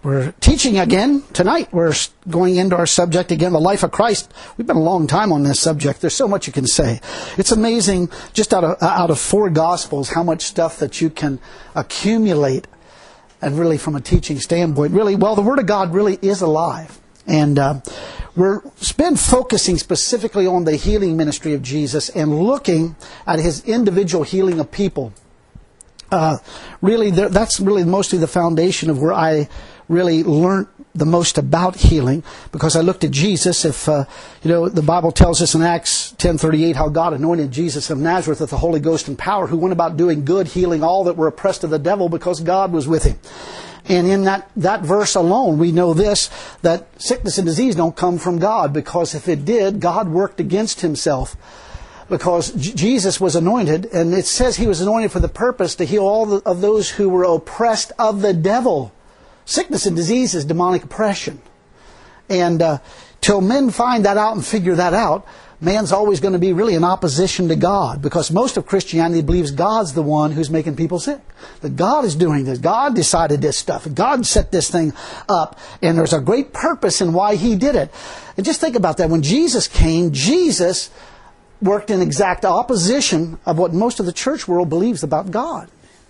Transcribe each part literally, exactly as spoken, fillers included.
We're teaching again tonight. We're going into our subject again, the life of Christ. We've been a long time on this subject. There's so much you can say. It's amazing, just out of out of four Gospels, how much stuff that you can accumulate, and really from a teaching standpoint. Really, well, the Word of God really is alive. And uh, we're been focusing specifically on the healing ministry of Jesus and looking at His individual healing of people. Uh, really, that's really mostly the foundation of where I really learned the most about healing, because I looked at Jesus. If uh, you know, the Bible tells us in Acts ten thirty-eight how God anointed Jesus of Nazareth with the Holy Ghost and power, who went about doing good, healing all that were oppressed of the devil, because God was with him. And in that, that verse alone, we know this, that sickness and disease don't come from God, because if it did, God worked against Himself. Because J- Jesus was anointed, and it says He was anointed for the purpose to heal all the, of those who were oppressed of the devil. Sickness and disease is demonic oppression. And uh, till men find that out and figure that out, man's always going to be really in opposition to God, because most of Christianity believes God's the one who's making people sick. That God is doing this. God decided this stuff. God set this thing up, and there's a great purpose in why He did it. And just think about that. When Jesus came, Jesus worked in exact opposition of what most of the church world believes about God.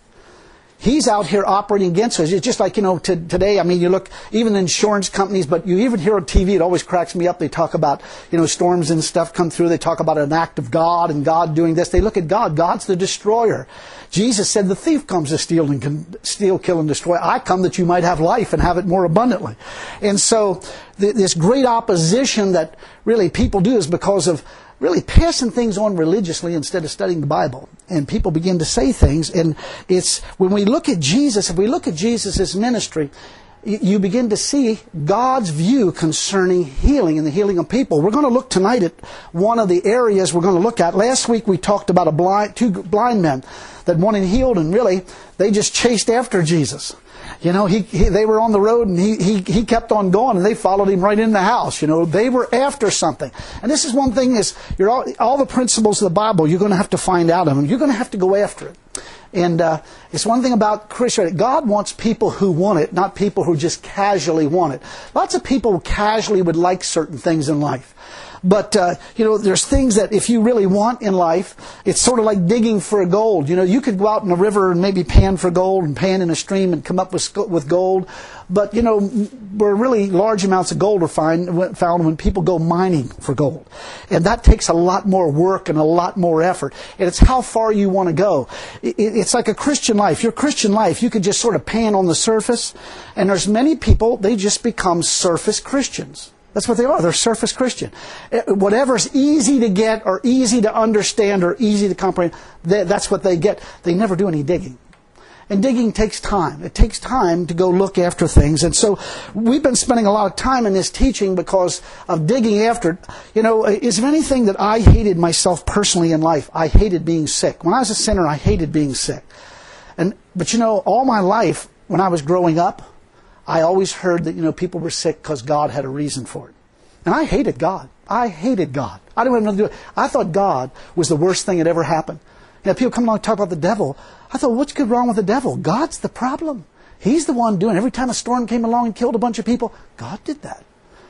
He's out here operating against us. It's just like, you know, to, today, I mean, you look, even insurance companies, but you even hear on T V, it always cracks me up. They talk about, you know, storms and stuff come through. They talk about an act of God and God doing this. They look at God. God's the destroyer. Jesus said the thief comes to steal and can steal, kill, and destroy. I come that you might have life and have it more abundantly. And so th- this great opposition that really people do is because of really passing things on religiously instead of studying the Bible. And people begin to say things. And it's when we look at Jesus, if we look at Jesus' ministry, you begin to see God's view concerning healing and the healing of people. We're going to look tonight at one of the areas we're going to look at. Last week we talked about a blind, two blind men that wanted healed, and really they just chased after Jesus. You know, he, he they were on the road, and he, he he kept on going, and they followed him right in the house. You know, they were after something. And this is one thing: is you're all, all the principles of the Bible, you're going to have to find out of them. You're going to have to go after it. And uh, it's one thing about Christianity. God wants people who want it, not people who just casually want it. Lots of people casually would like certain things in life. But, uh, you know, there's things that if you really want in life, it's sort of like digging for gold. You know, you could go out in a river and maybe pan for gold and pan in a stream and come up with with gold. But, you know, where really large amounts of gold are find, found when people go mining for gold. And that takes a lot more work and a lot more effort. And it's how far you want to go. It, it's like a Christian life. Your Christian life, you could just sort of pan on the surface. And there's many people, they just become surface Christians. That's what they are. They're surface Christian. Whatever's easy to get or easy to understand or easy to comprehend, that's what they get. They never do any digging. And digging takes time. It takes time to go look after things. And so we've been spending a lot of time in this teaching because of digging after it. You know, is there anything that I hated myself personally in life? I hated being sick. When I was a sinner, I hated being sick. And but you know, all my life, when I was growing up, I always heard that, you know, people were sick because God had a reason for it. And I hated God. I hated God. I didn't have nothing to do with it. I thought God was the worst thing that ever happened. You know, people come along and talk about the devil. I thought, what's good wrong with the devil? God's the problem. He's the one doing it. Every time a storm came along and killed a bunch of people, God did that.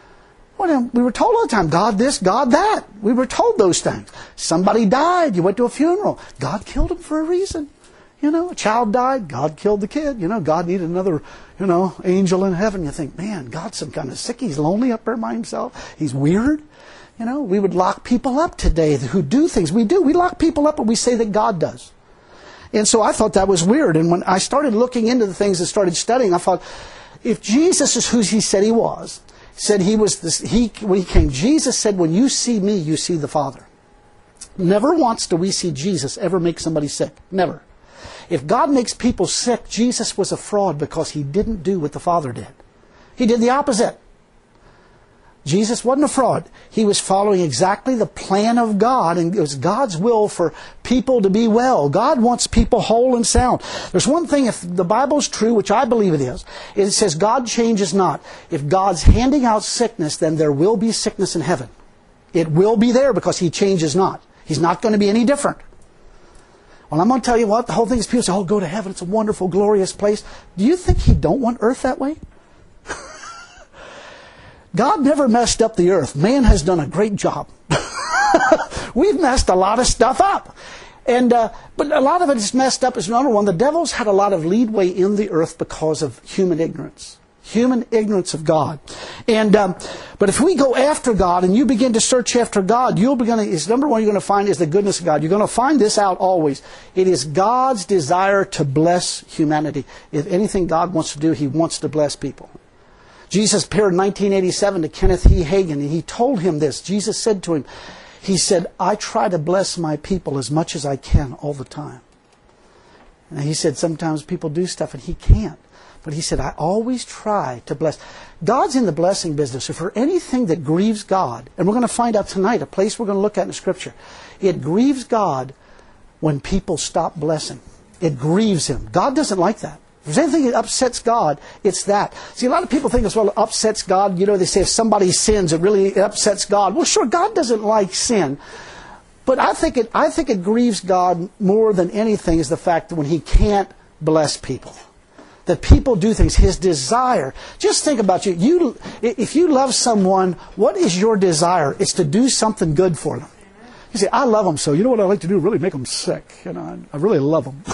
Well, we were told all the time, God this, God that. We were told those things. Somebody died. You went to a funeral. God killed him for a reason. You know, a child died, God killed the kid. You know, God needed another, you know, angel in heaven. You think, man, God's some kind of sick. He's lonely up there by himself. He's weird. You know, we would lock people up today who do things. We do. We lock people up, but we say that God does. And so I thought that was weird. And when I started looking into the things and started studying, I thought, if Jesus is who He said He was, said He was this, He when He came, Jesus said, when you see me, you see the Father. Never once do we see Jesus ever make somebody sick. Never. If God makes people sick, Jesus was a fraud because He didn't do what the Father did. He did the opposite. Jesus wasn't a fraud. He was following exactly the plan of God, and it was God's will for people to be well. God wants people whole and sound. There's one thing, if the Bible's true, which I believe it is, it says God changes not. If God's handing out sickness, then there will be sickness in heaven. It will be there because He changes not. He's not going to be any different. Well, I'm going to tell you what, the whole thing is people say, oh, go to heaven. It's a wonderful, glorious place. Do you think He don't want earth that way? God never messed up the earth. Man has done a great job. We've messed a lot of stuff up. And uh, but a lot of it is messed up is number one, the devil's had a lot of leadway in the earth because of human ignorance. Human ignorance of God. And um, but if we go after God and you begin to search after God, you'll begin to, is number one you're going to find is the goodness of God. You're going to find this out always. It is God's desire to bless humanity. If anything God wants to do, He wants to bless people. Jesus appeared in nineteen eighty-seven to Kenneth E. Hagin, and he told him this. Jesus said to him, He said, I try to bless my people as much as I can all the time. And he said, sometimes people do stuff and He can't. But He said, I always try to bless. God's in the blessing business. So for anything that grieves God, and we're going to find out tonight, a place we're going to look at in the Scripture, it grieves God when people stop blessing. It grieves Him. God doesn't like that. If there's anything that upsets God, it's that. See, a lot of people think as well, it upsets God. You know, they say if somebody sins, it really upsets God. Well, sure, God doesn't like sin. But I think it, I think it grieves God more than anything is the fact that when He can't bless people. That people do things, His desire. Just think about you. You, if you love someone, what is your desire? It's to do something good for them. You say, I love them so. You know what I like to do? Really make them sick. You know, I, I really love them.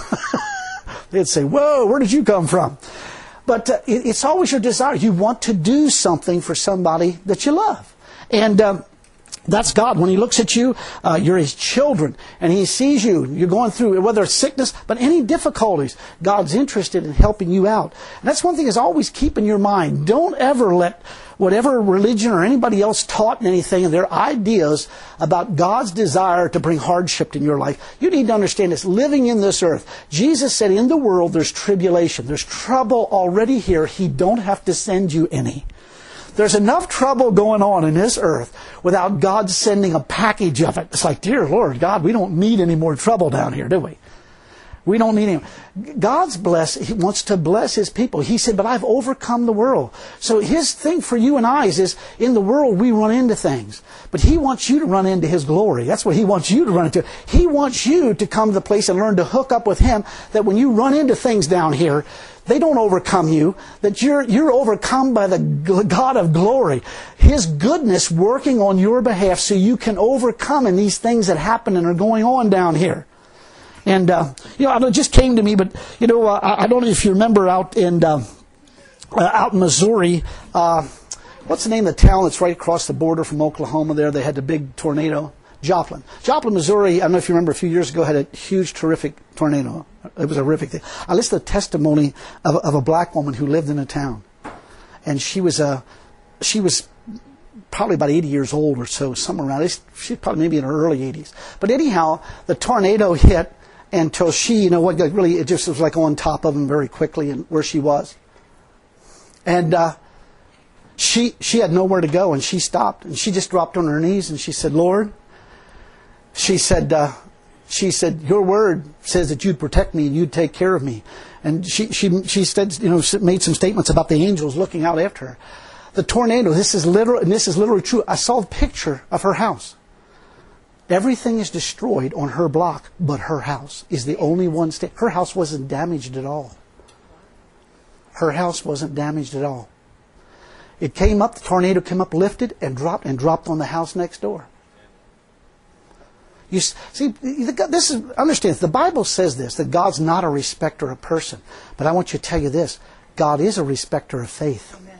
They'd say, whoa, where did you come from? But uh, it, it's always your desire. You want to do something for somebody that you love. And um, that's God. When He looks at you, uh, you're His children. And He sees you. You're going through, whether it's sickness, but any difficulties, God's interested in helping you out. And that's one thing is always keep in your mind. Don't ever let whatever religion or anybody else taught anything and their ideas about God's desire to bring hardship in your life. You need to understand this. Living in this earth, Jesus said in the world there's tribulation. There's trouble already here. He don't have to send you any. There's enough trouble going on in this earth without God sending a package of it. It's like, dear Lord God, we don't need any more trouble down here, do we? We don't need any. God's blessed. He wants to bless His people. He said, but I've overcome the world. So His thing for you and I is, is in the world we run into things. But He wants you to run into His glory. That's what He wants you to run into. He wants you to come to the place and learn to hook up with Him, that when you run into things down here, they don't overcome you, that you're, you're overcome by the God of glory. His goodness working on your behalf so you can overcome in these things that happen and are going on down here. And, uh, you know, it just came to me, but, you know, uh, I don't know if you remember out in, uh, uh, out in Missouri, uh, what's the name of the town that's right across the border from Oklahoma there? They had the big tornado. Joplin. Joplin, Missouri, I don't know if you remember, a few years ago had a huge, terrific tornado. It was a horrific thing. I listened to the testimony of, of a black woman who lived in a town. And she was, uh, she was probably about eighty years old or so, somewhere around. She's probably maybe in her early eighties. But anyhow, the tornado hit until she, you know what, really, it just was like on top of them very quickly and where she was. And uh, she she had nowhere to go, and she stopped, and she just dropped on her knees, and she said, Lord, she said, uh, she said, your word says that you'd protect me and you'd take care of me. And she she she said, you know, made some statements about the angels looking out after her. The tornado, this is literal, and this is literally true. I saw a picture of her house. Everything is destroyed on her block, but her house is the only one. Sta- her house wasn't damaged at all. Her house wasn't damaged at all. It came up, the tornado came up, lifted, and dropped, and dropped on the house next door. You see, this is, understand, the Bible says this, that God's not a respecter of person. But I want you to tell you this, God is a respecter of faith. Amen.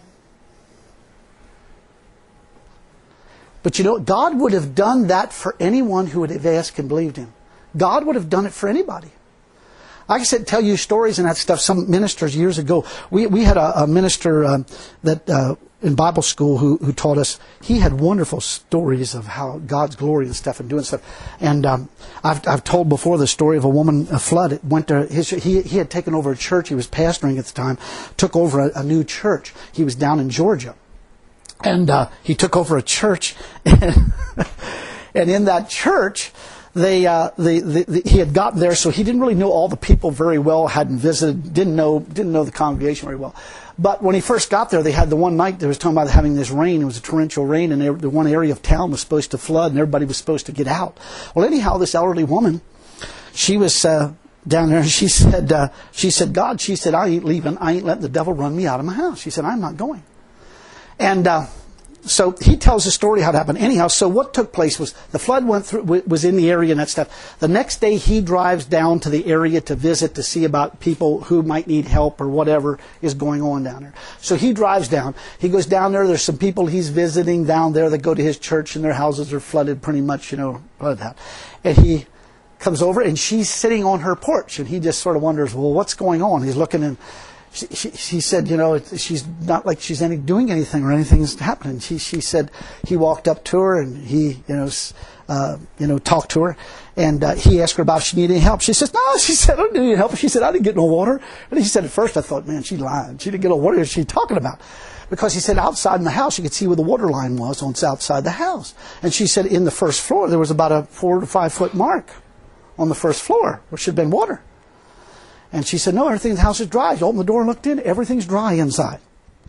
But you know, God would have done that for anyone who would have asked and believed Him. God would have done it for anybody. I said, tell you stories and that stuff. Some ministers years ago, we we had a, a minister uh, that uh, in Bible school who who taught us. He had wonderful stories of how God's glory and stuff and doing stuff. And um, I've I've told before the story of a woman, a flood. It went to his. He he had taken over a church. He was pastoring at the time. Took over a, a new church. He was down in Georgia. And uh, he took over a church, and, and in that church, they, uh, they, they, they, he had gotten there, so he didn't really know all the people very well. Hadn't visited, didn't know, didn't know the congregation very well. But when he first got there, they had the one night they was talking about having this rain. It was a torrential rain, and they, the one area of town was supposed to flood, and everybody was supposed to get out. Well, anyhow, this elderly woman, she was uh, down there, and she said, uh, she said, God, she said, I ain't leaving. I ain't letting the devil run me out of my house. She said, I'm not going. And uh, so he tells the story how it happened. Anyhow, so what took place was the flood went through, was in the area and that stuff. The next day he drives down to the area to visit to see about people who might need help or whatever is going on down there. So he drives down. He goes down there. There's some people he's visiting down there that go to his church and their houses are flooded pretty much, you know, flooded out. And he comes over and she's sitting on her porch and he just sort of wonders, well, what's going on? He's looking and She, she, she said, you know, she's not like she's any, doing anything or anything's happening. She, she said he walked up to her and he, you know, uh, you know, talked to her, and uh, he asked her about if she needed any help. She says, no, she said, I don't need any help. She said, I didn't get no water. And he said, at first I thought, man, she's lying. She didn't get no water. What is she talking about? Because he said outside in the house you could see where the water line was on outside the house. And she said in the first floor there was about a four to five foot mark on the first floor where should have been water. And she said, no, everything in the house is dry. She opened the door and looked in. Everything's dry inside.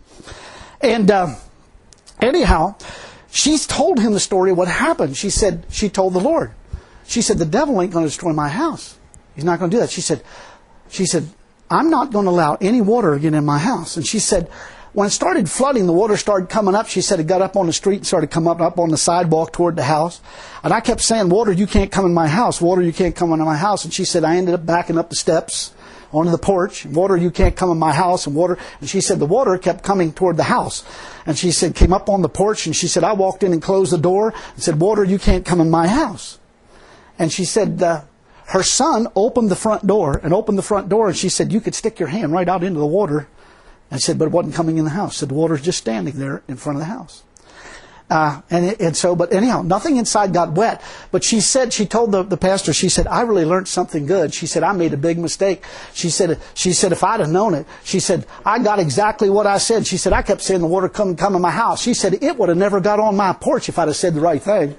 And uh, anyhow, she's told him the story of what happened. She said, she told the Lord. She said, the devil ain't going to destroy my house. He's not going to do that. She said, she said, I'm not going to allow any water again in my house. And she said, when it started flooding, the water started coming up. She said it got up on the street and started coming up, up on the sidewalk toward the house. And I kept saying, water, you can't come in my house. Water, you can't come into my house. And she said, I ended up backing up the steps onto the porch. Water, you can't come in my house. And water, and she said the water kept coming toward the house. And she said, came up on the porch, and she said, I walked in and closed the door and said, water, you can't come in my house. And she said, uh, her son opened the front door and opened the front door, and she said, you could stick your hand right out into the water. And said, but it wasn't coming in the house. Said the water's just standing there in front of the house. Uh, and, it, and so, but anyhow, nothing inside got wet. But she said, she told the, the pastor, she said, I really learned something good. She said, I made a big mistake. She said, she said, if I'd have known it, she said, I got exactly what I said. She said, I kept saying the water come, come in my house. She said, it would have never got on my porch if I'd have said the right thing.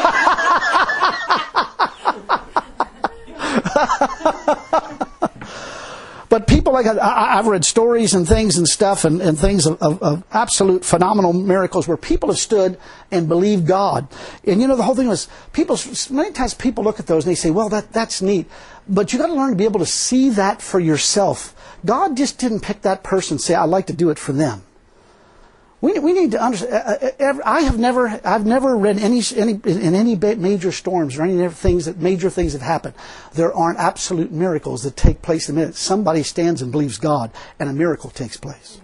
But people like, I, I've read stories and things and stuff and, and things of, of, of absolute phenomenal miracles where people have stood and believed God. And you know, the whole thing was, people, many times people look at those and they say, well, that, that's neat. But you got to learn to be able to see that for yourself. God just didn't pick that person and say, I'd like to do it for them. We we need to understand. I have never I've never read any any in any major storms or any things that major things have happened. There aren't absolute miracles that take place in a minute. Somebody stands and believes God, and a miracle takes place.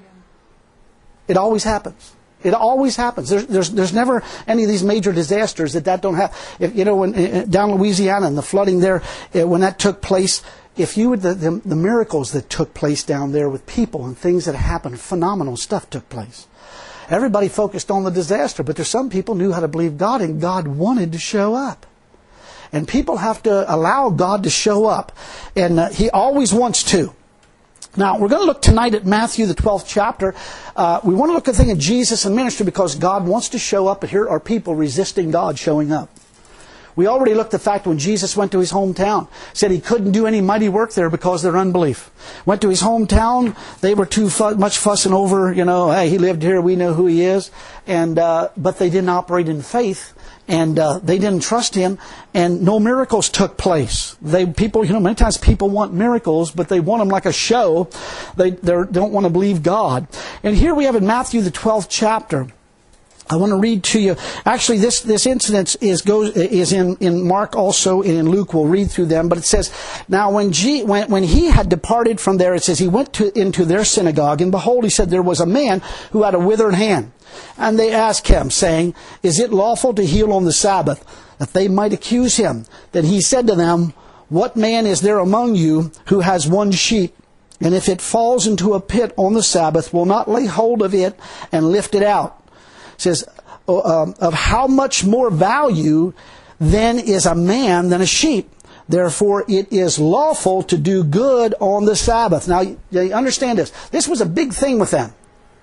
It always happens. It always happens. There's there's there's never any of these major disasters that that don't happen. If, you know, when down Louisiana and the flooding there, when that took place. If you would, the, the the miracles that took place down there with people and things that happened, phenomenal stuff took place. Everybody focused on the disaster, but there's some people knew how to believe God, and God wanted to show up. And people have to allow God to show up, and uh, He always wants to. Now, we're going to look tonight at Matthew, the twelfth chapter. Uh, we want to look at the thing of Jesus and ministry because God wants to show up, and here are people resisting God showing up. We already looked at the fact when Jesus went to his hometown, said he couldn't do any mighty work there because of their unbelief. Went to his hometown, they were too fu- much fussing over, you know, hey, he lived here, we know who he is. And uh, but they didn't operate in faith, and uh, they didn't trust him, and no miracles took place. They people, you know, many times people want miracles, but they want them like a show. They they don't want to believe God. And here we have in Matthew, the twelfth chapter. I want to read to you. Actually, this, this incident is goes is in, in Mark also and in Luke. We'll read through them. But it says, now when, G, when when he had departed from there, it says he went to, into their synagogue, and behold, he said there was a man who had a withered hand. And they asked him, saying, is it lawful to heal on the Sabbath? That they might accuse him. Then he said to them, what man is there among you who has one sheep, and if it falls into a pit on the Sabbath, will not lay hold of it and lift it out? Says, uh, of how much more value then is a man than a sheep. Therefore, it is lawful to do good on the Sabbath. Now, you understand this. This was a big thing with them.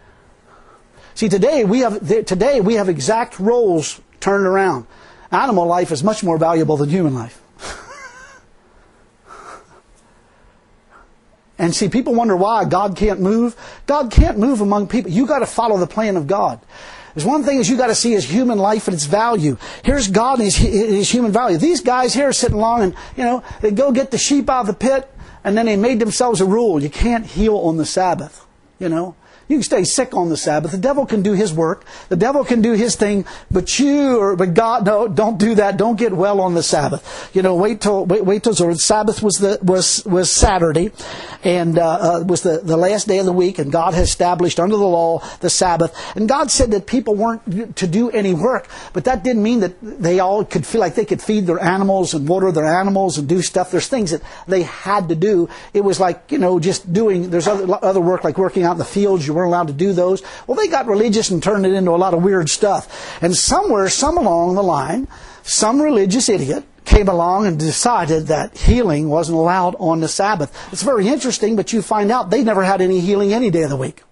See, today we have today we have exact roles turned around. Animal life is much more valuable than human life. And see, people wonder why God can't move. God can't move among people. You got to follow the plan of God. There's one thing is you got to see his human life and its value. Here's God and his, his human value. These guys here are sitting along and, you know, they go get the sheep out of the pit, and then they made themselves a rule. You can't heal on the Sabbath. You know, You can stay sick on the Sabbath. The devil can do his work. The devil can do his thing, but you or but God, no, don't do that. Don't get well on the Sabbath. You know, wait till wait, wait till the Sabbath was the was was Saturday, and uh, uh, was the the last day of the week, and God has established under the law the Sabbath. And God said that people weren't to do any work, but that didn't mean that they all could feel like they could feed their animals and water their animals and do stuff. There's things that they had to do. It was like, you know, just doing. There's other other work like working out in the fields. You weren't allowed to do those. Well, they got religious and turned it into a lot of weird stuff. And somewhere, some along the line, some religious idiot came along and decided that healing wasn't allowed on the Sabbath. It's very interesting, but you find out they never had any healing any day of the week.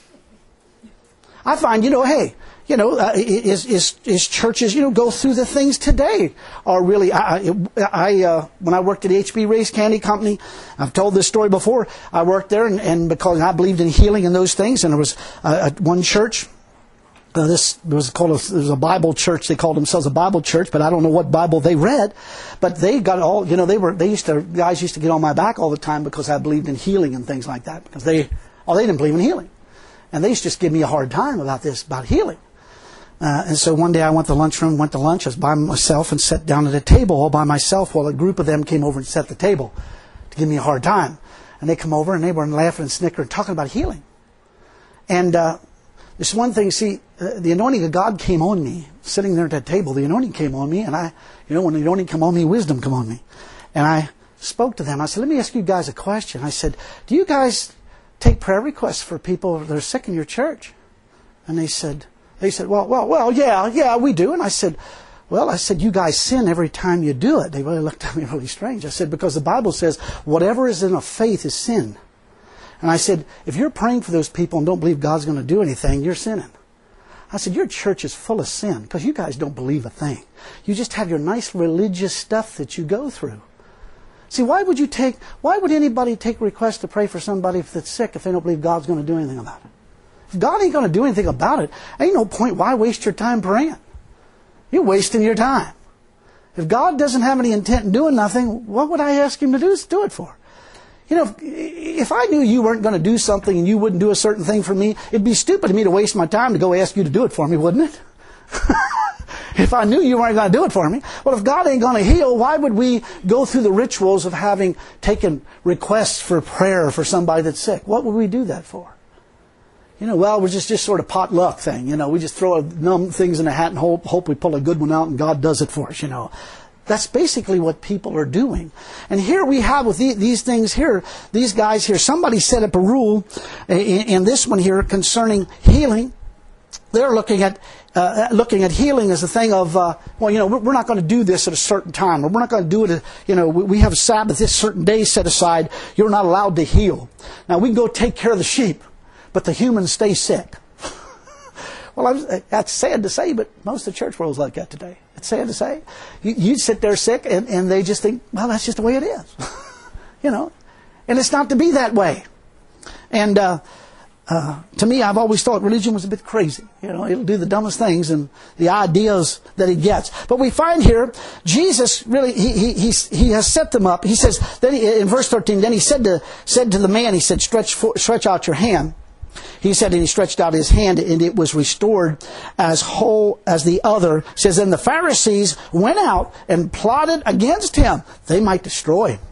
I find, you know, hey, you know, uh, is, is, is churches, you know, go through the things today are really, I, I uh, when I worked at H B Ray's Candy Company, I've told this story before, I worked there and, and because I believed in healing and those things, and there was uh, at one church, uh, this was called a, it was a Bible church, they called themselves a Bible church, but I don't know what Bible they read, but they got all, you know, they were, they used to, guys used to get on my back all the time because I believed in healing and things like that, because they, oh, they didn't believe in healing. And they used to just give me a hard time about this, about healing. Uh, and so one day I went to the lunchroom, went to lunch, I was by myself and sat down at a table all by myself while a group of them came over and set the table to give me a hard time. And they come over and they were laughing and snickering, talking about healing. And uh, this one thing, see, uh, the anointing of God came on me, sitting there at that table, the anointing came on me, and I, you know, when the anointing came on me, wisdom came on me. And I spoke to them. I said, let me ask you guys a question. I said, do you guys take prayer requests for people that are sick in your church? And they said... They said, well, well, well, yeah, yeah, we do. And I said, well, I said, you guys sin every time you do it. They really looked at me really strange. I said, because the Bible says, whatever is in a faith is sin. And I said, if you're praying for those people and don't believe God's going to do anything, you're sinning. I said, your church is full of sin because you guys don't believe a thing. You just have your nice religious stuff that you go through. See, why would you take, why would anybody take a request to pray for somebody that's sick if they don't believe God's going to do anything about it? If God ain't going to do anything about it, ain't no point. Why waste your time praying? You're wasting your time. If God doesn't have any intent in doing nothing, what would I ask Him to do, do it for? You know, if, if I knew you weren't going to do something and you wouldn't do a certain thing for me, it'd be stupid of me to waste my time to go ask you to do it for me, wouldn't it? If I knew you weren't going to do it for me. Well, if God ain't going to heal, why would we go through the rituals of having taken requests for prayer for somebody that's sick? What would we do that for? You know, well, we're just, just sort of potluck thing. You know, we just throw numb things in a hat and hope, hope we pull a good one out and God does it for us, you know. That's basically what people are doing. And here we have with the, these things here, these guys here, somebody set up a rule in, in this one here concerning healing. They're looking at uh, looking at healing as a thing of, uh, well, you know, we're not going to do this at a certain time, or we're not going to do it, at, you know, we have a Sabbath, this certain day set aside, you're not allowed to heal. Now, we can go take care of the sheep, but the humans stay sick. Well, I'm, that's sad to say, but most of the church world is like that today. It's sad to say. You, you sit there sick, and, and they just think, well, that's just the way it is. You know, and it's not to be that way. And uh, uh, to me, I've always thought religion was a bit crazy. You know, it'll do the dumbest things and the ideas that it gets. But we find here, Jesus really, he he he's, he has set them up. He says, then he, in verse thirteen, then he said to said to the man, he said, stretch for, stretch out your hand. He said, and he stretched out his hand, and it was restored as whole as the other. It says, and the Pharisees went out and plotted against him. They might destroy him.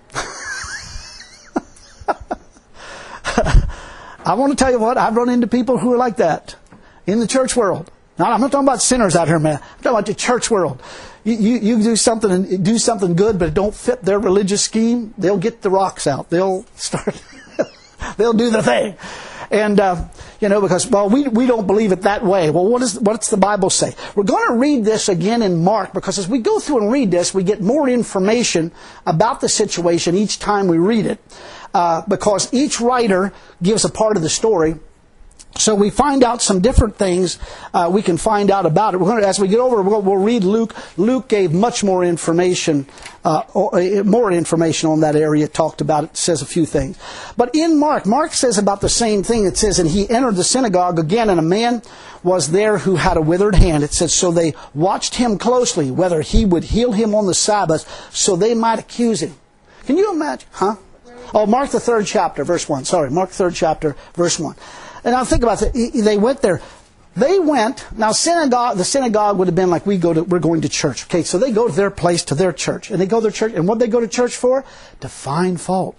I want to tell you what, I've run into people who are like that in the church world. Now, I'm not talking about sinners out here, man. I'm talking about the church world. You, you, you do something and do something good, but it don't fit their religious scheme. They'll get the rocks out. They'll start. They'll do the thing. And, uh, you know, because, well, we we don't believe it that way. Well, what is what's the Bible say? We're going to read this again in Mark, because as we go through and read this, we get more information about the situation each time we read it, uh, because each writer gives a part of the story. So we find out some different things uh, we can find out about it. We're going to, as we get over, we'll, we'll read Luke. Luke gave much more information, uh, more information on that area. It talked about it, says a few things. But in Mark, Mark says about the same thing. It says, and he entered the synagogue again, and a man was there who had a withered hand. It says, so they watched him closely, whether he would heal him on the Sabbath, so they might accuse him. Can you imagine? Huh? Oh, Mark the third chapter, verse one. Sorry, Mark the third chapter, verse one. And now think about it. They went there. They went, now synagogue, the synagogue would have been like we go to, we're going to church. Okay, so they go to their place, to their church. And they go to their church, and what they go to church for? To find fault.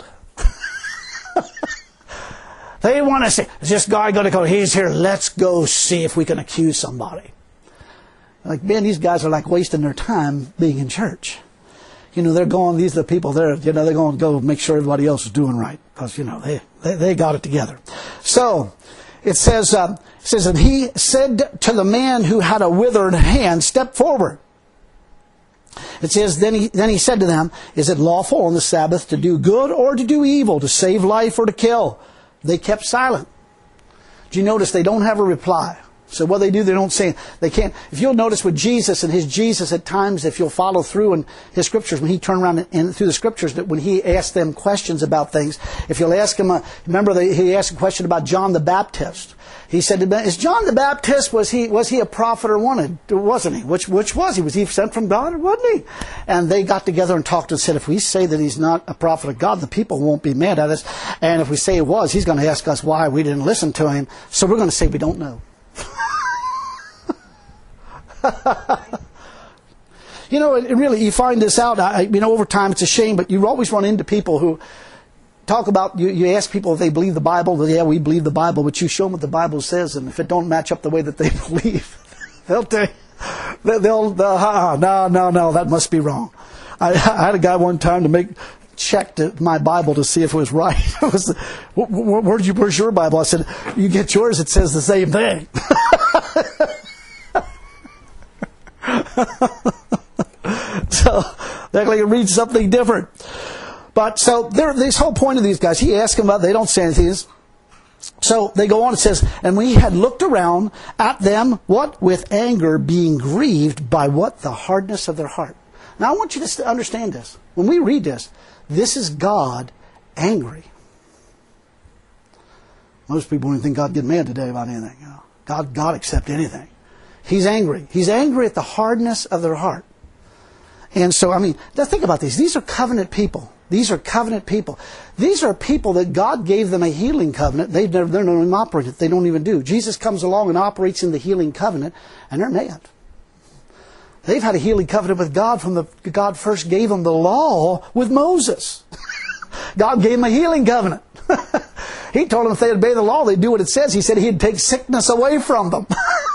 They want to say, is this guy going to go, he's here, let's go see if we can accuse somebody. Like, man, these guys are like wasting their time being in church. You know, they're going, these are the people there, you know, they're going to go make sure everybody else is doing right. Because, you know, they, they, they got it together. So, it says, uh, it says, and he said to the man who had a withered hand, step forward. It says, then he, then he said to them, is it lawful on the Sabbath to do good or to do evil, to save life or to kill? They kept silent. Do you notice they don't have a reply? So what they do, they don't say, they can't. If you'll notice with Jesus and his Jesus at times, if you'll follow through in his scriptures, when he turned around and, and through the scriptures, that when he asked them questions about things, if you'll ask him, uh, remember the, he asked a question about John the Baptist. He said, is John the Baptist, was he was he a prophet or wanted? Wasn't he? Which which was he? Was he sent from God or wasn't he? And they got together and talked and said, if we say that he's not a prophet of God, the people won't be mad at us. And if we say he was, he's going to ask us why we didn't listen to him. So we're going to say we don't know. You know, it really, you find this out, I, you know, over time, it's a shame, but you always run into people who talk about, you, you ask people if they believe the Bible, well, yeah, we believe the Bible, but you show them what the Bible says, and if it don't match up the way that they believe, they'll tell you, they'll, they'll uh, no, no, no, that must be wrong. I, I had a guy one time to make, checked my Bible to see if it was right. It was, where'd you, where's your Bible? I said, you get yours, it says the same thing. So they actually read something different. But so there, this whole point of these guys, he asked them about, they don't say anything. So they go on, it says, and when he had looked around at them, what? With anger, being grieved by what? The hardness of their heart. Now I want you to understand this. When we read this, this is God angry. Most people don't think God get mad today about anything. You know? God, God accept anything. He's angry. He's angry at the hardness of their heart. And so, I mean, think about these. These are covenant people. These are covenant people. These are people that God gave them a healing covenant. They've never, they're not even operating it. They don't even do. Jesus comes along and operates in the healing covenant, and they're mad. They've had a healing covenant with God from the, God first gave them the law with Moses. God gave them a healing covenant. He told them if they obey the law, they'd do what it says. He said he'd take sickness away from them.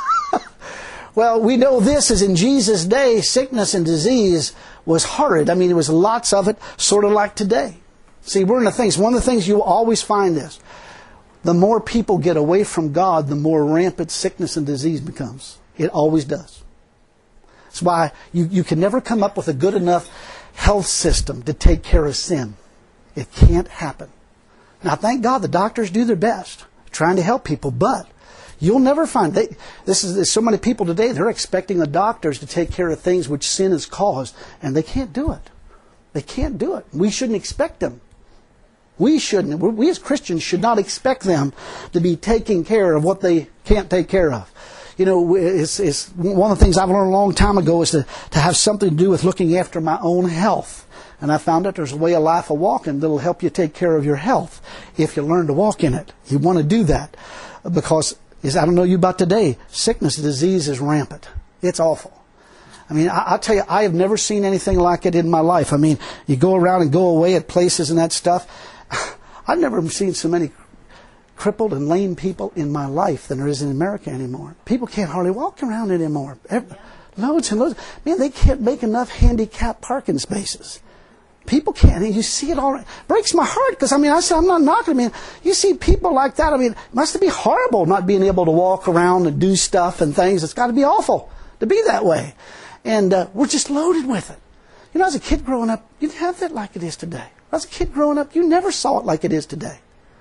Well, we know this is in Jesus' day, sickness and disease was horrid. I mean, there was lots of it, sort of like today. See, one of the things, one of the things you'll always find this. The more people get away from God, the more rampant sickness and disease becomes. It always does. That's why you, you can never come up with a good enough health system to take care of sin. It can't happen. Now, thank God the doctors do their best, trying to help people, but you'll never find, they, this is, there's so many people today, they're expecting the doctors to take care of things which sin has caused, and they can't do it. They can't do it. We shouldn't expect them. We shouldn't. We as Christians should not expect them to be taking care of what they can't take care of. You know, it's, it's one of the things I've learned a long time ago is to, to have something to do with looking after my own health. And I found out there's a way of life of walking that'll help you take care of your health if you learn to walk in it. You want to do that because Is I don't know you about today. Sickness and disease is rampant. It's awful. I mean, I, I'll tell you, I have never seen anything like it in my life. I mean, you go around and go away at places and that stuff. I've never seen so many crippled and lame people in my life than there is in America anymore. People can't hardly walk around anymore. Every, loads and loads. Man, they can't make enough handicapped parking spaces. People can't. You see it all. It breaks my heart because, I mean, I said, I'm not knocking. I mean, you see people like that. I mean, it must be horrible not being able to walk around and do stuff and things. It's got to be awful to be that way. And uh, we're just loaded with it. You know, as a kid growing up, you didn't have that like it is today. As a kid growing up, you never saw it like it is today.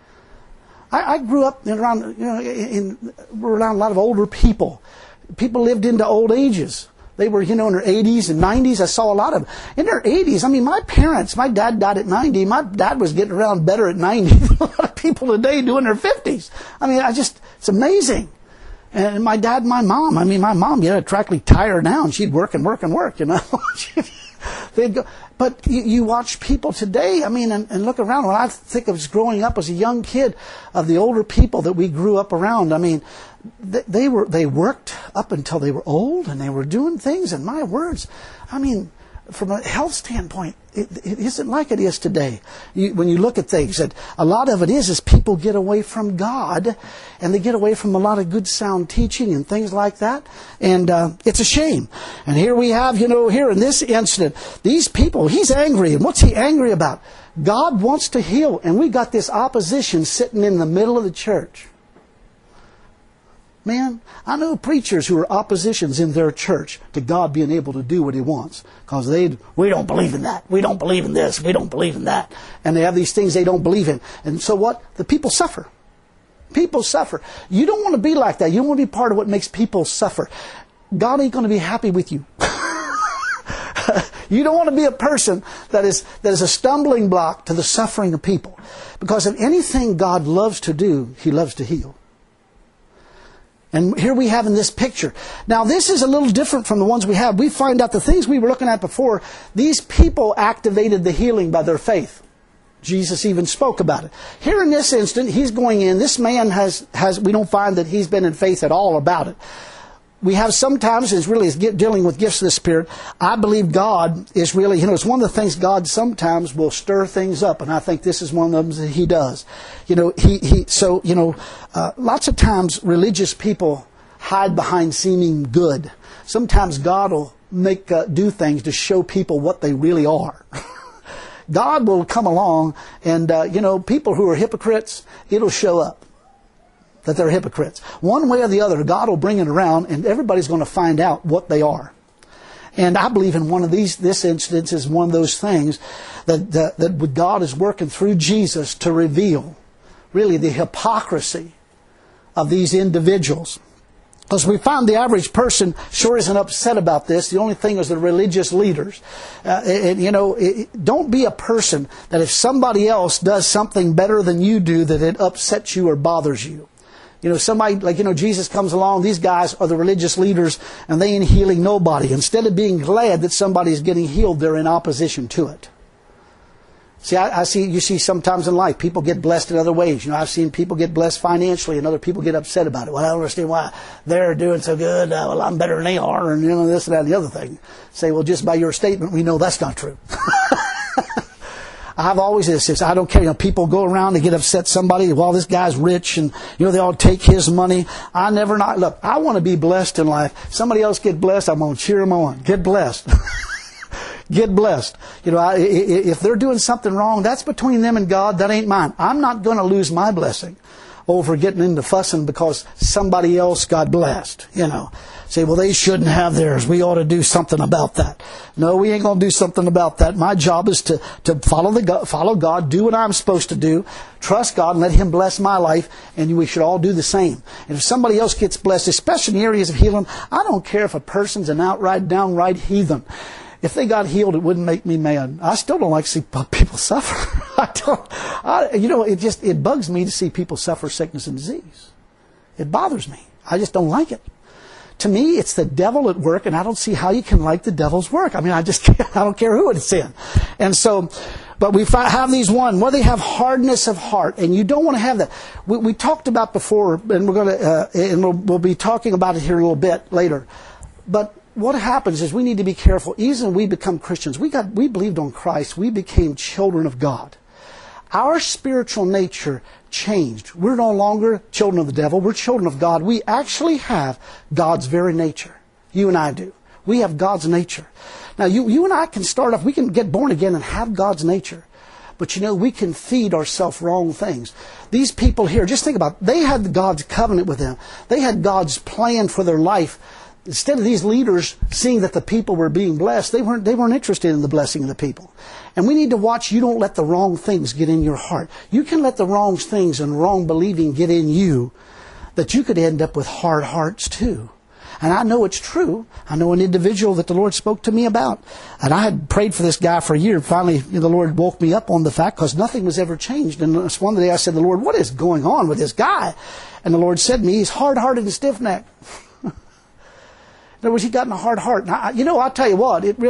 I, I grew up in around, you know, in, in around a lot of older people. People lived into old ages. They were, you know, in their eighties and nineties. I saw a lot of them. In their eighties, I mean, my parents, my dad died at ninety. My dad was getting around better at ninety than a lot of people today do in their fifties. I mean, I just, it's amazing. And my dad and my mom, I mean, my mom, you know, practically tired now, and she'd work and work and work, you know. They'd go, but you, you watch people today, I mean, and, and look around. When I think of growing up as a young kid, of the older people that we grew up around, I mean, they, they were they worked up until they were old, and they were doing things, and my words, I mean, from a health standpoint, it, it isn't like it is today. You, when you look at things, that a lot of it is is people get away from God, and they get away from a lot of good sound teaching and things like that, and uh, it's a shame. And here we have, you know, here in this incident, these people, he's angry, and what's he angry about? God wants to heal, and we got this opposition sitting in the middle of the church. Man, I know preachers who are oppositions in their church to God being able to do what He wants. Because they, we don't believe in that. We don't believe in this. We don't believe in that. And they have these things they don't believe in. And so what? The people suffer. People suffer. You don't want to be like that. You don't want to be part of what makes people suffer. God ain't going to be happy with you. You don't want to be a person that is that is a stumbling block to the suffering of people. Because of anything God loves to do, He loves to heal. And here we have in this picture. Now this is a little different from the ones we have. We find out the things we were looking at before, these people activated the healing by their faith. Jesus even spoke about it. Here in this instant, he's going in. This man has, has we don't find that he's been in faith at all about it. We have sometimes, it's really dealing with gifts of the Spirit. I believe God is really, you know, it's one of the things God sometimes will stir things up. And I think this is one of them that He does. You know, He, he so, you know, uh, lots of times religious people hide behind seeming good. Sometimes God will make, uh, do things to show people what they really are. God will come along and, uh, you know, people who are hypocrites, it'll show up that they're hypocrites. One way or the other, God will bring it around and everybody's going to find out what they are. And I believe in one of these, this instance is one of those things that, that, that God is working through Jesus to reveal really the hypocrisy of these individuals. Because we find the average person sure isn't upset about this. The only thing is the religious leaders. Uh, and, you know, it, don't be a person that if somebody else does something better than you do, that it upsets you or bothers you. You know, somebody, like, you know, Jesus comes along, these guys are the religious leaders, and they ain't healing nobody. Instead of being glad that somebody's getting healed, they're in opposition to it. See, I, I see, you see sometimes in life, people get blessed in other ways. You know, I've seen people get blessed financially, and other people get upset about it. Well, I don't understand why they're doing so good. Uh, well, I'm better than they are, and, you know, this and that and the other thing. Say, well, just by your statement, we know that's not true. I've always said, I don't care. You know, people go around and get upset somebody, well, this guy's rich and, you know, they all take his money. I never not, look, I want to be blessed in life. Somebody else get blessed, I'm going to cheer them on. Get blessed. Get blessed. You know, I, if they're doing something wrong, that's between them and God. That ain't mine. I'm not going to lose my blessing over getting into fussing because somebody else got blessed, you know. Say, well, they shouldn't have theirs. We ought to do something about that. No, we ain't going to do something about that. My job is to, to follow the God, follow God, do what I'm supposed to do, trust God, and let Him bless my life, and we should all do the same. And if somebody else gets blessed, especially in areas of healing, I don't care if a person's an outright, downright heathen. If they got healed, it wouldn't make me mad. I still don't like to see people suffer. I don't, I, you know, it just, it bugs me to see people suffer sickness and disease. It bothers me. I just don't like it. To me, it's the devil at work, and I don't see how you can like the devil's work. I mean, I just can't, I don't care who it's in. And so, but we have these one, where they have hardness of heart, and you don't want to have that. We, we talked about before, and we're going to, uh, and we'll, we'll be talking about it here a little bit later. But what happens is we need to be careful. Even when we become Christians, we got, we believed on Christ. We became children of God. Our spiritual nature changed. We're no longer children of the devil. We're children of God. We actually have God's very nature. You and I do. We have God's nature. Now, you, you and I can start off, we can get born again and have God's nature. But you know, we can feed ourselves wrong things. These people here, just think about it. They had God's covenant with them. They had God's plan for their life. Instead of these leaders seeing that the people were being blessed, they weren't, they weren't interested in the blessing of the people. And we need to watch you don't let the wrong things get in your heart. You can let the wrong things and wrong believing get in you, that you could end up with hard hearts too. And I know it's true. I know an individual that the Lord spoke to me about. And I had prayed for this guy for a year. Finally, you know, the Lord woke me up on the fact, because nothing was ever changed. And one day I said, the Lord, what is going on with this guy? And the Lord said to me, he's hard-hearted and stiff-necked. In other words, he got in a hard heart. Now, you know, I'll tell you what, it really,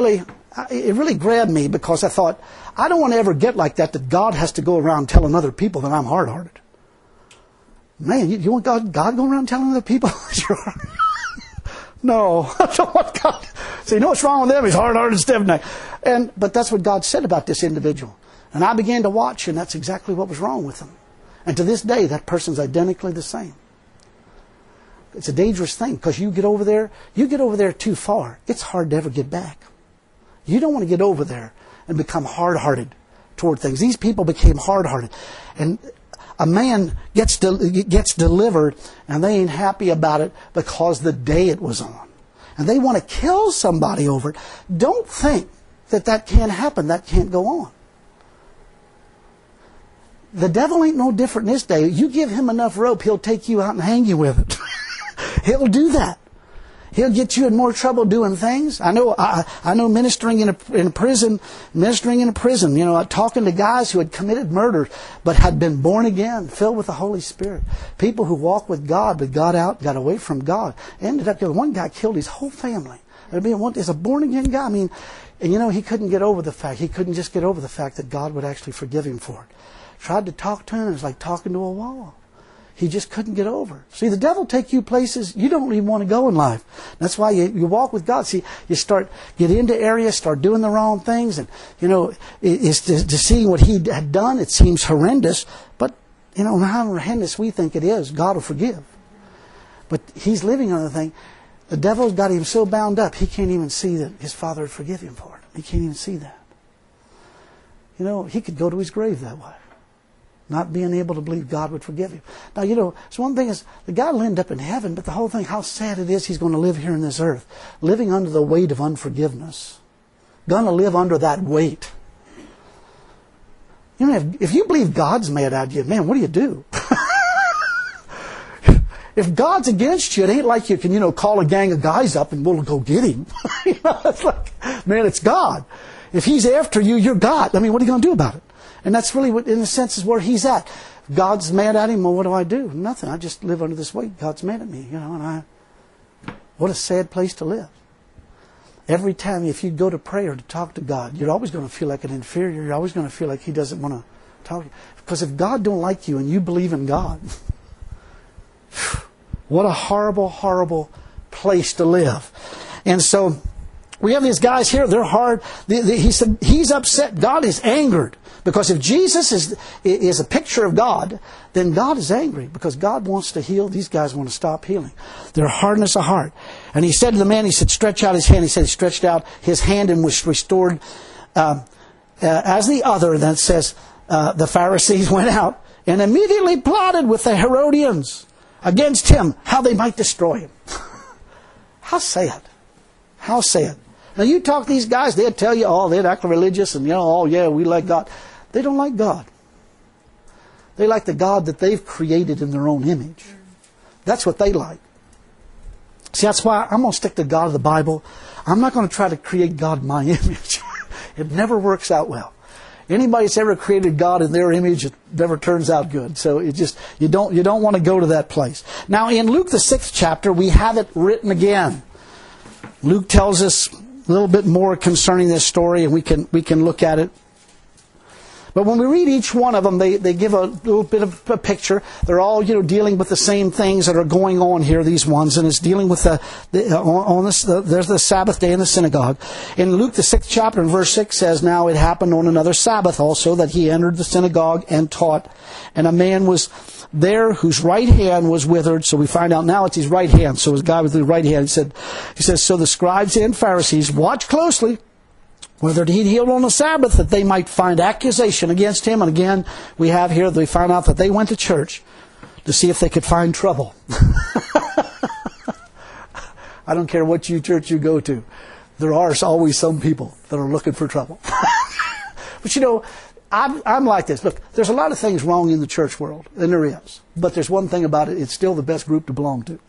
it really grabbed me because I thought, I don't want to ever get like that, that God has to go around telling other people that I'm hard-hearted. Man, you, you want God, God going around telling other people that you're hard? No, I don't want God. So you know what's wrong with them? He's hard-hearted and stiff-necked. And, but that's what God said about this individual. And I began to watch, and that's exactly what was wrong with him. And to this day, that person's identically the same. It's a dangerous thing because you get over there, you get over there too far, it's hard to ever get back. You don't want to get over there and become hard-hearted toward things. These people became hard-hearted. And a man gets de- gets delivered and they ain't happy about it because the day it was on. And they want to kill somebody over it. Don't think that that can't happen. That can't go on. The devil ain't no different in this day. You give him enough rope, he'll take you out and hang you with it. He'll do that. He'll get you in more trouble doing things. I know I, I know ministering in a, in a prison, ministering in a prison, you know, talking to guys who had committed murder but had been born again, filled with the Holy Spirit. People who walked with God but got out, got away from God. Ended up, one guy killed his whole family. I mean, one, is a born again guy. I mean, and you know, he couldn't get over the fact, he couldn't just get over the fact that God would actually forgive him for it. Tried to talk to him, it was like talking to a wall. He just couldn't get over. See, the devil take you places you don't even want to go in life. That's why you, you walk with God. See, you start, get into areas, start doing the wrong things. And, you know, it, it's to, to see what he had done, it seems horrendous. But, you know, how horrendous we think it is, God will forgive. But he's living on the thing. The devil's got him so bound up, he can't even see that his Father would forgive him for it. He can't even see that. You know, he could go to his grave that way. Not being able to believe God would forgive him. Now, you know, so one thing is, the guy will end up in heaven, but the whole thing, how sad it is he's going to live here on this earth. Living under the weight of unforgiveness. Going to live under that weight. You know, if, if you believe God's mad at you, man, what do you do? If God's against you, it ain't like you can, you know, call a gang of guys up and we'll go get him. You know, it's like, man, it's God. If he's after you, you're God. I mean, what are you going to do about it? And that's really, what, in a sense, is where he's at. If God's mad at him, well, what do I do? Nothing. I just live under this weight. God's mad at me, you know. And I, what a sad place to live. Every time, if you go to prayer to talk to God, you're always going to feel like an inferior. You're always going to feel like He doesn't want to talk to you. Because if God don't like you and you believe in God, what a horrible, horrible place to live. And so we have these guys here. They're hard. He said he's upset. God is angered. Because if Jesus is is a picture of God, then God is angry because God wants to heal. These guys want to stop healing. Their hardness of heart. And he said to the man, he said, stretch out his hand. He said he stretched out his hand and was restored uh, uh, as the other. And then it says uh, the Pharisees went out and immediately plotted with the Herodians against him how they might destroy him. How sad. How sad. Now you talk to these guys, they'll tell you, oh, they'd act religious and, you know, oh yeah, we like God. They don't like God. They like the God that they've created in their own image. That's what they like. See, that's why I'm going to stick to God of the Bible. I'm not going to try to create God in my image. It never works out well. Anybody that's ever created God in their image, it never turns out good. So it just, you don't, you don't want to go to that place. Now in Luke the sixth chapter, we have it written again. Luke tells us a little bit more concerning this story, and we can we can look at it. But when we read each one of them, they, they give a little bit of a picture. They're all, you know, dealing with the same things that are going on here, these ones, and it's dealing with the, the on, on this. The, there's the Sabbath day in the synagogue. In Luke the sixth chapter, and verse six says, "Now it happened on another Sabbath also that he entered the synagogue and taught, and a man was there whose right hand was withered." So we find out now it's his right hand. So his guy with the right hand, he said, he says, "So the scribes and Pharisees watched closely whether he healed on the Sabbath, that they might find accusation against him." And again, we have here, they found out that they went to church to see if they could find trouble. I don't care what you church you go to. There are always some people that are looking for trouble. But you know, I'm, I'm like this. Look, there's a lot of things wrong in the church world, and there is. But there's one thing about it, it's still the best group to belong to.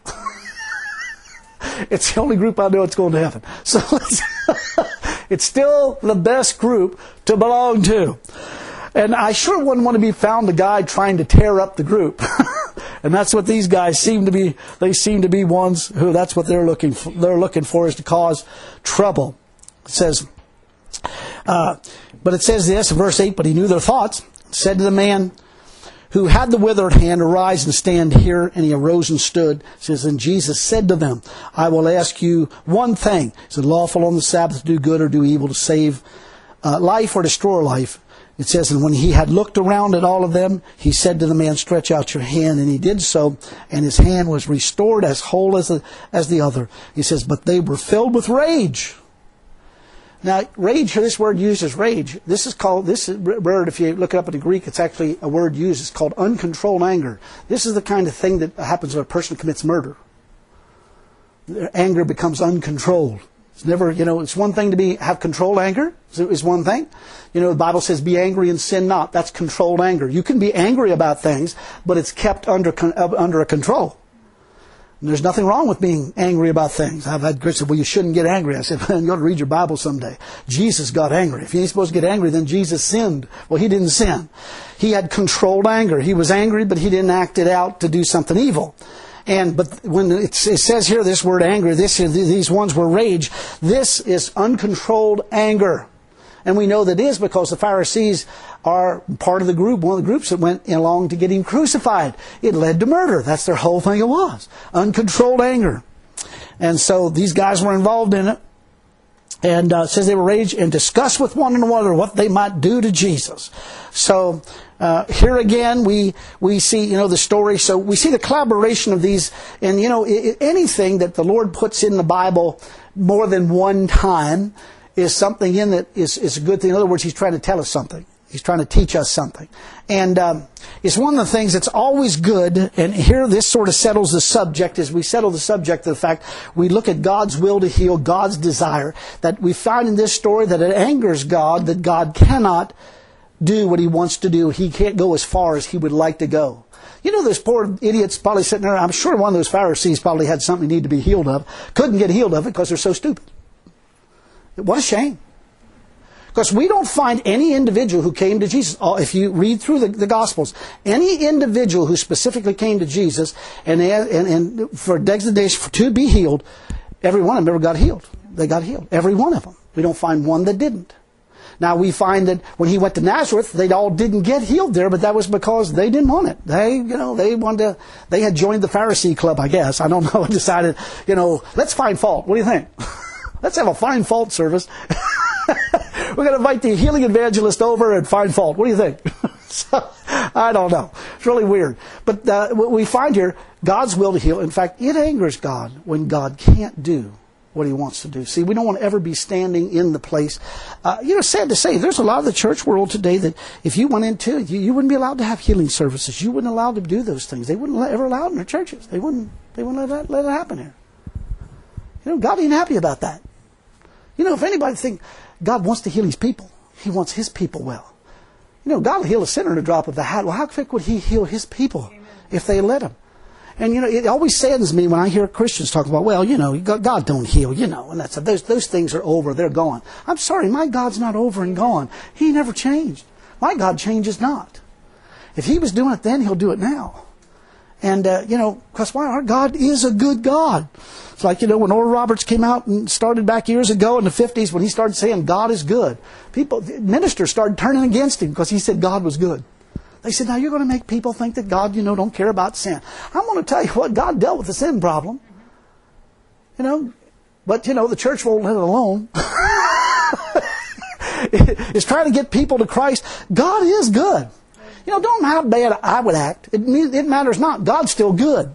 It's the only group I know that's going to heaven. So it's, it's still the best group to belong to. And I sure wouldn't want to be found the guy trying to tear up the group. And that's what these guys seem to be. They seem to be ones who, that's what they're looking for. They're looking for is to cause trouble. It says, Uh, but it says this, verse eight, but he knew their thoughts, said to the man who had the withered hand, arise and stand here. And he arose and stood. It says, and Jesus said to them, I will ask you one thing. Is it lawful on the Sabbath to do good or do evil, to save uh, life or destroy life? It says, and when he had looked around at all of them, he said to the man, stretch out your hand. And he did so, and his hand was restored as whole as the, as the other. He says, but they were filled with rage. Now, rage, this word used is rage. This is called, this word, if you look it up in the Greek, it's actually a word used. It's called uncontrolled anger. This is the kind of thing that happens when a person commits murder. Their anger becomes uncontrolled. It's never, you know, it's one thing to be have controlled anger, is one thing. You know, the Bible says, be angry and sin not. That's controlled anger. You can be angry about things, but it's kept under under a control. And there's nothing wrong with being angry about things. I've had Chris say, well, you shouldn't get angry. I said, well, you ought to read your Bible someday. Jesus got angry. If you ain't supposed to get angry, then Jesus sinned. Well, he didn't sin. He had controlled anger. He was angry, but he didn't act it out to do something evil. And but when it's, it says here, this word anger, this these ones were rage. This is uncontrolled anger. And we know that is because the Pharisees are part of the group, one of the groups that went along to get him crucified. It led to murder. That's their whole thing it was. Uncontrolled anger. And so these guys were involved in it. And uh, it says they were raged and discussed with one another what they might do to Jesus. So uh, here again we we see, you know, the story. So we see the collaboration of these. And, you know, it, anything that the Lord puts in the Bible more than one time is something in that is, is a good thing. In other words, he's trying to tell us something. He's trying to teach us something. And um, it's one of the things that's always good, and here this sort of settles the subject, as we settle the subject of the fact we look at God's will to heal, God's desire, that we find in this story that it angers God, that God cannot do what he wants to do. He can't go as far as he would like to go. You know, those poor idiots probably sitting there, I'm sure one of those Pharisees probably had something he needed to be healed of, couldn't get healed of it because they're so stupid. What a shame. Because we don't find any individual who came to Jesus. If you read through the, the Gospels, any individual who specifically came to Jesus and, they, and, and for designation to be healed, every one of them ever got healed. They got healed. Every one of them. We don't find one that didn't. Now we find that when he went to Nazareth, they all didn't get healed there, but that was because they didn't want it. They, you know, they wanted to, they had joined the Pharisee club, I guess. I don't know. Decided, you know, let's find fault. What do you think? Let's have a find fault service. We're going to invite the healing evangelist over and find fault. What do you think? So, I don't know. It's really weird. But uh, what we find here, God's will to heal. In fact, it angers God when God can't do what he wants to do. See, we don't want to ever be standing in the place. Uh, you know, sad to say, there's a lot of the church world today that if you went into it, you, you wouldn't be allowed to have healing services. You wouldn't allow to do those things. They wouldn't let, ever allow it in their churches. They wouldn't, they wouldn't let, that, let it happen here. You know, God ain't happy about that. You know, if anybody thinks God wants to heal his people, he wants his people well. You know, God will heal a sinner in a drop of the hat. Well, how quick would he heal his people Amen. If they let him? And, you know, it always saddens me when I hear Christians talk about, well, you know, God don't heal, you know, and that's those those things are over, they're gone. I'm sorry, my God's not over and gone. He never changed. My God changes not. If he was doing it then, he'll do it now. And, uh, you know, because why? Our God is a good God. It's like, you know, when Oral Roberts came out and started back years ago in the fifties, when he started saying God is good, people, ministers started turning against him because he said God was good. They said, now you're going to make people think that God, you know, don't care about sin. I'm going to tell you what, God dealt with the sin problem. You know, but, you know, the church won't let it alone. It's trying to get people to Christ. God is good. You know, don't matter how bad I would act. It, it matters not. God's still good.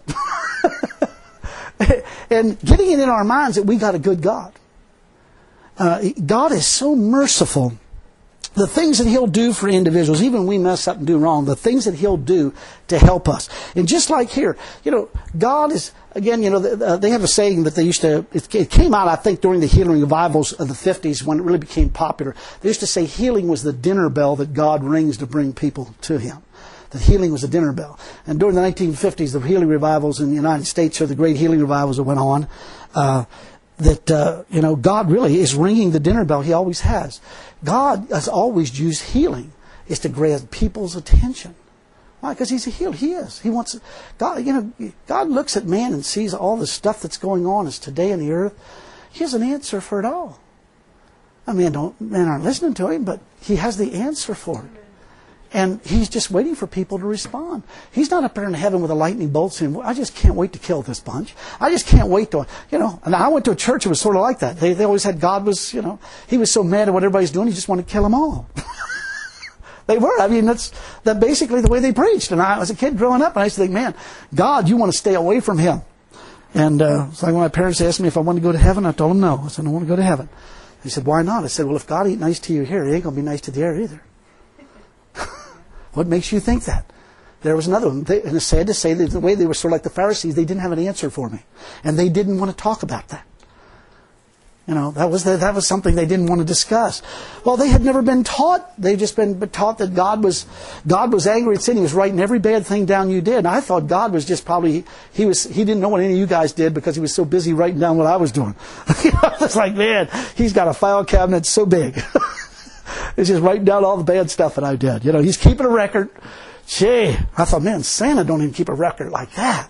And getting it in our minds that we got a good God. Uh, God is so merciful. The things that he'll do for individuals, even when we mess up and do wrong, the things that he'll do to help us. And just like here, you know, God is, again, you know, they have a saying that they used to, it came out, I think, during the healing revivals of the fifties when it really became popular. They used to say healing was the dinner bell that God rings to bring people to him. That healing was a dinner bell. And during the nineteen fifties, the healing revivals in the United States, or the great healing revivals that went on, uh, that, uh, you know, God really is ringing the dinner bell. He always has. God has always used healing is to grab people's attention. Why? Because he's a healer. He is. He wants, God, you know, God looks at man and sees all the stuff that's going on as today in the earth. He has an answer for it all. I mean, don't, men aren't listening to him, but he has the answer for it. And he's just waiting for people to respond. He's not up there in heaven with a lightning bolt saying, I just can't wait to kill this bunch. I just can't wait to, you know. And I went to a church that was sort of like that. They, they always had God was, you know, he was so mad at what everybody's doing, he just wanted to kill them all. They were. I mean, that's that basically the way they preached. And I was a kid growing up, and I used to think, man, God, you want to stay away from him. And uh, it's like when my parents asked me if I wanted to go to heaven, I told them no. I said, I don't want to go to heaven. They said, why not? I said, well, if God ain't nice to you here, he ain't going to be nice to the air either. What makes you think that? There was another one. They, and it's sad to say that the way they were sort of like the Pharisees, they didn't have an answer for me. And they didn't want to talk about that. You know, that was the, that was something they didn't want to discuss. Well, they had never been taught. They'd just been taught that God was God was angry at sin. He was writing every bad thing down you did. And I thought God was just probably, he was he didn't know what any of you guys did because he was so busy writing down what I was doing. You know, it's like, man, he's got a file cabinet so big. It's just writing down all the bad stuff that I did. You know, he's keeping a record. Gee, I thought, man, Santa don't even keep a record like that.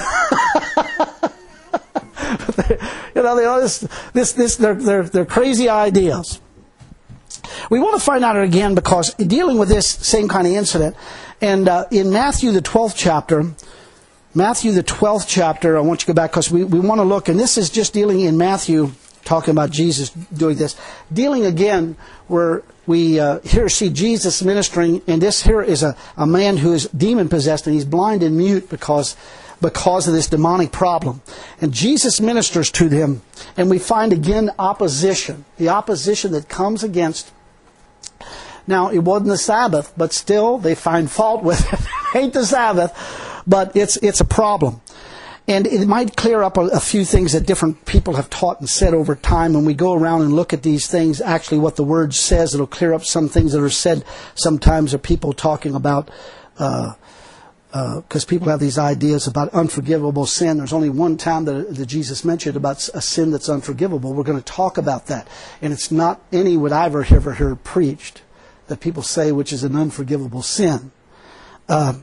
You know, they all this, this, this, they're, they're, they're crazy ideas. We want to find out again because dealing with this same kind of incident, and uh, in Matthew the twelfth chapter, Matthew the twelfth chapter, I want you to go back because we, we want to look, and this is just dealing in Matthew, talking about Jesus doing this, dealing again where we uh, here see Jesus ministering, and this here is a, a man who is demon possessed, and he's blind and mute because because of this demonic problem. And Jesus ministers to them, and we find again opposition, the opposition that comes against. Now, it wasn't the Sabbath, but still they find fault with it. It ain't the Sabbath, but it's it's a problem. And it might clear up a, a few things that different people have taught and said over time. When we go around and look at these things, actually what the Word says, it'll clear up some things that are said sometimes, are people talking about, because uh, uh, people have these ideas about unforgivable sin. There's only one time that, that Jesus mentioned about a sin that's unforgivable. We're going to talk about that. And it's not any what I've ever heard preached that people say which is an unforgivable sin. Uh,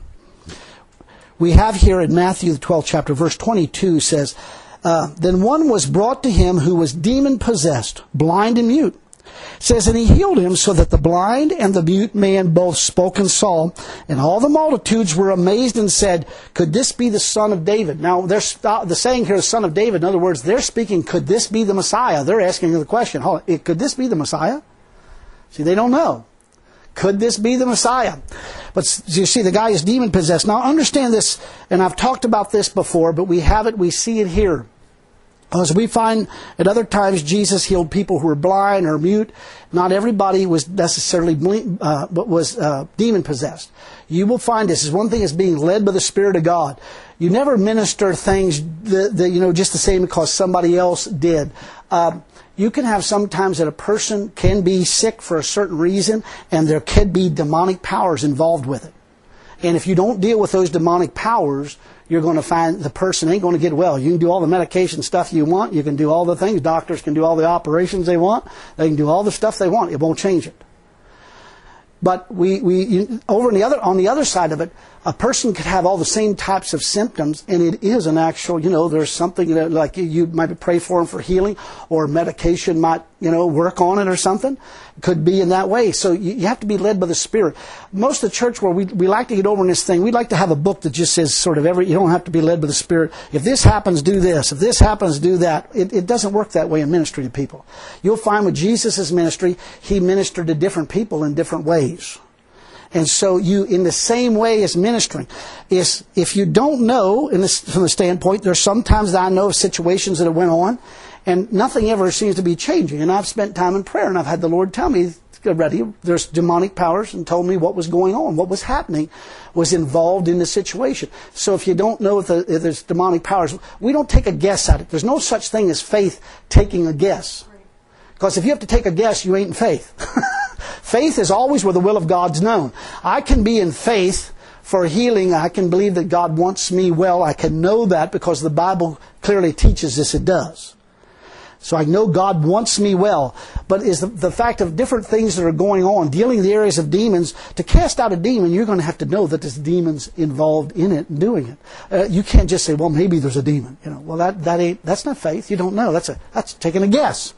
We have here in Matthew the twelfth chapter, verse twenty-two says, uh, Then one was brought to him who was demon-possessed, blind and mute. It says, and he healed him so that the blind and the mute man both spoke and saw. And all the multitudes were amazed and said, could this be the son of David? Now, they're st- the saying here is son of David. In other words, they're speaking, could this be the Messiah? They're asking the question, could this be the Messiah? See, they don't know. Could this be the Messiah? But you see, the guy is demon-possessed. Now, understand this, and I've talked about this before, but we have it, we see it here. As we find at other times, Jesus healed people who were blind or mute. Not everybody was necessarily uh, but was uh, demon-possessed. You will find this is one thing is being led by the Spirit of God. You never minister things that, that you know just the same because somebody else did. Uh, You can have sometimes that a person can be sick for a certain reason, and there can be demonic powers involved with it. And if you don't deal with those demonic powers, you're going to find the person ain't going to get well. You can do all the medication stuff you want. You can do all the things. Doctors can do all the operations they want. They can do all the stuff they want. It won't change it. But we, we you, over on the other on the other side of it, a person could have all the same types of symptoms, and it is an actual, you know, there's something that like you, you might pray for them for healing, or medication might, you know, work on it or something. It could be in that way. So you, you have to be led by the Spirit. Most of the church where we we like to get over in this thing, we'd like to have a book that just says sort of every, you don't have to be led by the Spirit. If this happens, do this. If this happens, do that. It, it doesn't work that way in ministry to people. You'll find with Jesus' ministry, He ministered to different people in different ways. And so you, in the same way as ministering, is if you don't know, in this, from the standpoint, there's sometimes that I know of situations that have went on, and nothing ever seems to be changing. And I've spent time in prayer, and I've had the Lord tell me, get ready, there's demonic powers, and told me what was going on, what was happening, was involved in the situation. So if you don't know if, the, if there's demonic powers, we don't take a guess at it. There's no such thing as faith taking a guess. Because if you have to take a guess, you ain't in faith. Faith is always where the will of God's known. I can be in faith for healing. I can believe that God wants me well. I can know that because the Bible clearly teaches us it does. So I know God wants me well. But is the, the fact of different things that are going on, dealing with the areas of demons, to cast out a demon, you're going to have to know that there's demons involved in it and doing it. Uh, you can't just say, well, maybe there's a demon. You know, well, that, that ain't, that's not faith. You don't know. That's a, that's taking a guess.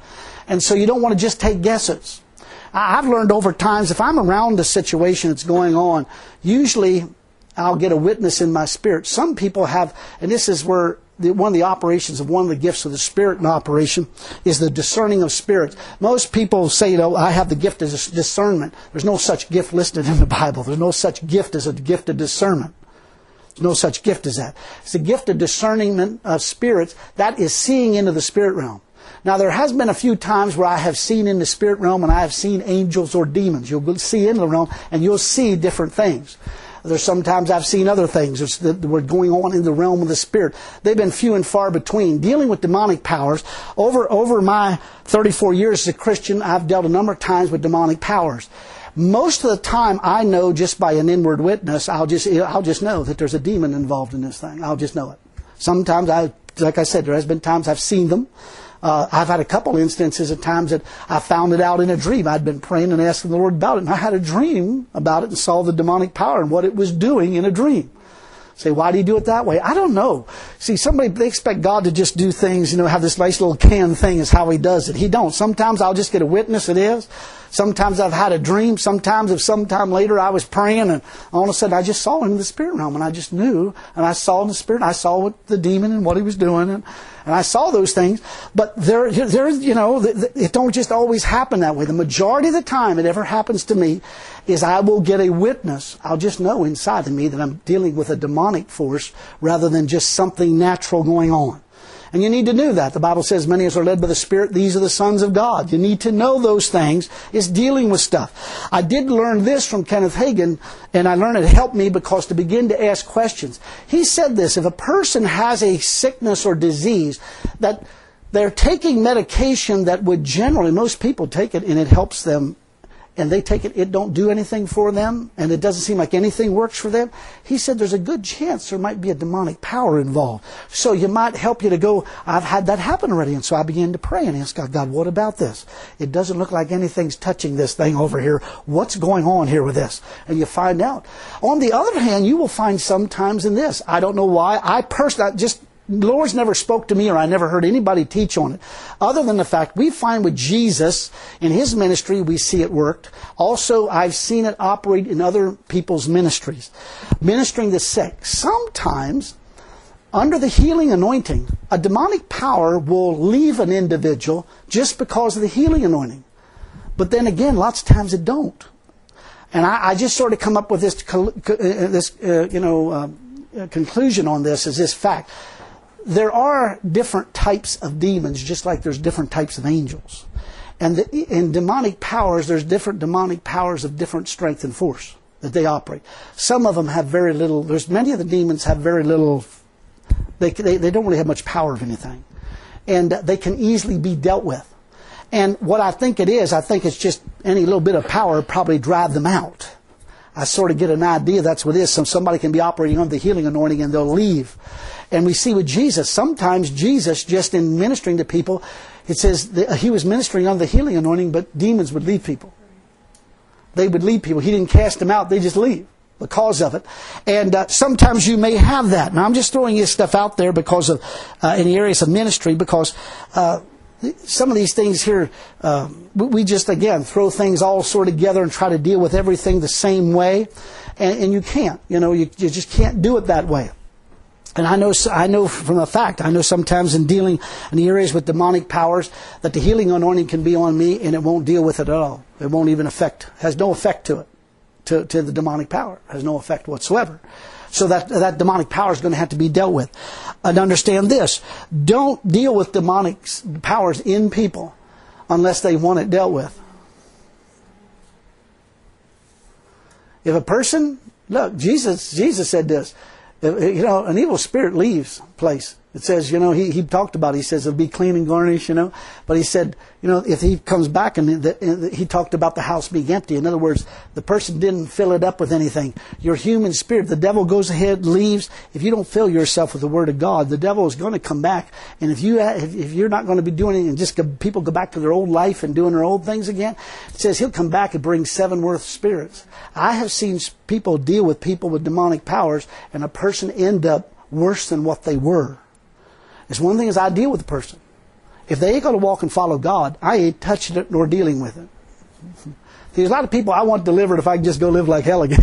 And so you don't want to just take guesses. I've learned over times, if I'm around a situation that's going on, usually I'll get a witness in my spirit. Some people have, and this is where the, one of the operations of one of the gifts of the Spirit in operation is the discerning of spirits. Most people say, you know, I have the gift of discernment. There's no such gift listed in the Bible. There's no such gift as a gift of discernment. There's no such gift as that. It's a gift of discernment of spirits. That is seeing into the spirit realm. Now, there has been a few times where I have seen in the spirit realm and I have seen angels or demons. You'll see into the realm and you'll see different things. There's sometimes I've seen other things that were going on in the realm of the Spirit. They've been few and far between. Dealing with demonic powers, over, over my thirty-four years as a Christian, I've dealt a number of times with demonic powers. Most of the time, I know just by an inward witness, I'll just, I'll just know that there's a demon involved in this thing. I'll just know it. Sometimes, I, like I said, there has been times I've seen them. Uh, I've had a couple instances of times that I found it out in a dream. I'd been praying and asking the Lord about it, and I had a dream about it and saw the demonic power and what it was doing in a dream. Say, why do you do it that way? I don't know. See, somebody, they expect God to just do things, you know, have this nice little canned thing is how He does it. He don't. Sometimes I'll just get a witness it is. Sometimes I've had a dream. Sometimes if sometime later I was praying and all of a sudden I just saw it in the spirit realm and I just knew and I saw in the spirit, I saw what the demon and what he was doing and, and I saw those things. But there, there, you know, it don't just always happen that way. The majority of the time it ever happens to me is I will get a witness. I'll just know inside of me that I'm dealing with a demonic force rather than just something natural going on. And you need to know that. The Bible says, many as are led by the Spirit, these are the sons of God. You need to know those things. It's dealing with stuff. I did learn this from Kenneth Hagin, and I learned it helped me because to begin to ask questions. He said this, if a person has a sickness or disease, that they're taking medication that would generally, most people take it and it helps them, and they take it, it don't do anything for them, and it doesn't seem like anything works for them. He said there's a good chance there might be a demonic power involved. So you might help you to go, I've had that happen already. And so I began to pray and ask God, God, what about this? It doesn't look like anything's touching this thing over here. What's going on here with this? And you find out. On the other hand, you will find sometimes in this. I don't know why. I personally, just the Lord's never spoke to me or I never heard anybody teach on it. Other than the fact we find with Jesus in His ministry we see it worked. Also I've seen it operate in other people's ministries. Ministering the sick. Sometimes under the healing anointing a demonic power will leave an individual just because of the healing anointing. But then again lots of times it don't. And I, I just sort of come up with this, this uh, you know, uh, conclusion on this is this fact. There are different types of demons, just like there's different types of angels. And the, in demonic powers, there's different demonic powers of different strength and force that they operate. Some of them have very little, there's many of the demons have very little, they, they, they don't really have much power of anything. And they can easily be dealt with. And what I think it is, I think it's just any little bit of power probably drive them out. I sort of get an idea that's what it is. So somebody can be operating under the healing anointing and they'll leave. And we see with Jesus, sometimes Jesus, just in ministering to people, it says that He was ministering under the healing anointing, but demons would leave people. They would leave people. He didn't cast them out. They just leave because of it. And uh, sometimes you may have that. Now, I'm just throwing this stuff out there because of, uh, in the areas of ministry, because uh, some of these things here, uh, we just, again, throw things all sort of together and try to deal with everything the same way. And, and you can't. You know, you, you just can't do it that way. And I know, I know from the fact, I know sometimes in dealing in the areas with demonic powers that the healing anointing can be on me and it won't deal with it at all. It won't even affect, has no effect to it, to, to the demonic power. Has no effect whatsoever. So that, that demonic power is going to have to be dealt with. And understand this, don't deal with demonic powers in people unless they want it dealt with. If a person, look, Jesus, Jesus said this, you know, an evil spirit leaves a place. It says, you know, he, he talked about it. He says it'll be clean and garnished, you know. But he said, you know, if he comes back and the, the, he talked about the house being empty. In other words, the person didn't fill it up with anything. Your human spirit, the devil goes ahead, leaves. If you don't fill yourself with the Word of God, the devil is going to come back. And if, you, if, if you're not going to be doing it and just go, people go back to their old life and doing their old things again, it says he'll come back and bring seven worth spirits. I have seen people deal with people with demonic powers and a person end up worse than what they were. It's one thing is I deal with the person. if they ain't going to walk and follow God, I ain't touching it nor dealing with it. There's a lot of people I want delivered if I can just go live like hell again.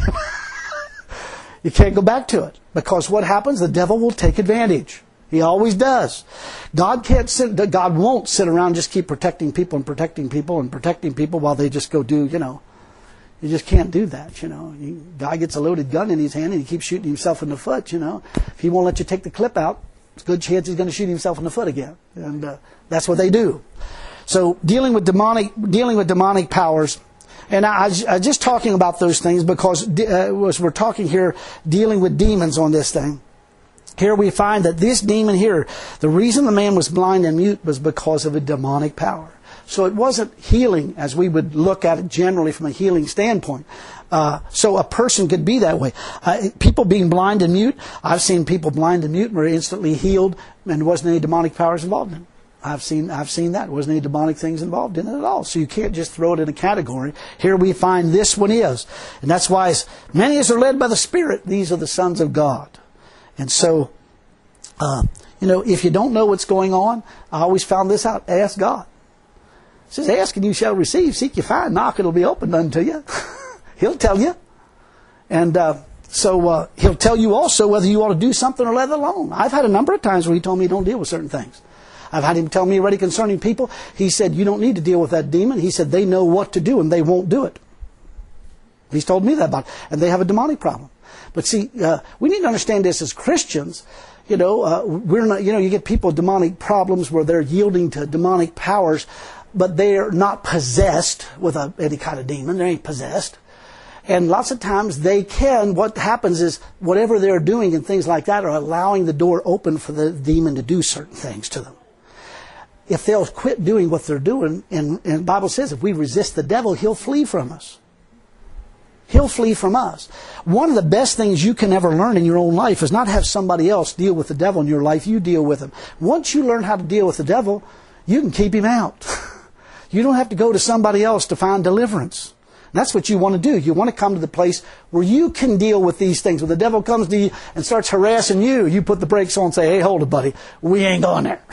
You can't go back to it. Because what happens? The devil will take advantage. He always does. God can't sit, God won't sit around and just keep protecting people and protecting people and protecting people while they just go do, you know. You just can't do that, you know. You, guy gets a loaded gun in his hand and he keeps shooting himself in the foot, you know. If he won't let you take the clip out, it's a good chance he's going to shoot himself in the foot again. And uh, that's what they do. So dealing with demonic, dealing with demonic powers. And I, I was just talking about those things because uh, as we're talking here, dealing with demons on this thing. Here we find that this demon here, the reason the man was blind and mute was because of a demonic power. So it wasn't healing as we would look at it generally from a healing standpoint. Uh, so a person could be that way. Uh, people being blind and mute, I've seen people blind and mute and were instantly healed and there wasn't any demonic powers involved in it. I've seen I've seen that. There wasn't any demonic things involved in it at all. So you can't just throw it in a category. Here we find this one is. And that's why as many as are led by the Spirit, these are the sons of God. And so, uh, you know, if you don't know what's going on, I always found this out. Ask God. It says, ask and you shall receive. Seek you find. Knock, it'll be opened unto you. He'll tell you. And uh, so uh, He'll tell you also whether you ought to do something or let it alone. I've had a number of times where He told me don't deal with certain things. I've had Him tell me already concerning people. He said, you don't need to deal with that demon. He said, they know what to do and they won't do it. He's told me that about it. And they have a demonic problem. But see, uh, we need to understand this as Christians. You know, uh, we're not, you know, you get people with demonic problems where they're yielding to demonic powers, but they're not possessed with a, any kind of demon. They ain't possessed. And lots of times they can, what happens is whatever they're doing and things like that are allowing the door open for the demon to do certain things to them. If they'll quit doing what they're doing, and, and the Bible says if we resist the devil, he'll flee from us. He'll flee from us. One of the best things you can ever learn in your own life is not have somebody else deal with the devil in your life. You deal with him. Once you learn how to deal with the devil, you can keep him out. You don't have to go to somebody else to find deliverance. And that's what you want to do. You want to come to the place where you can deal with these things. When the devil comes to you and starts harassing you, you put the brakes on and say, hey, hold it, buddy. We ain't going there.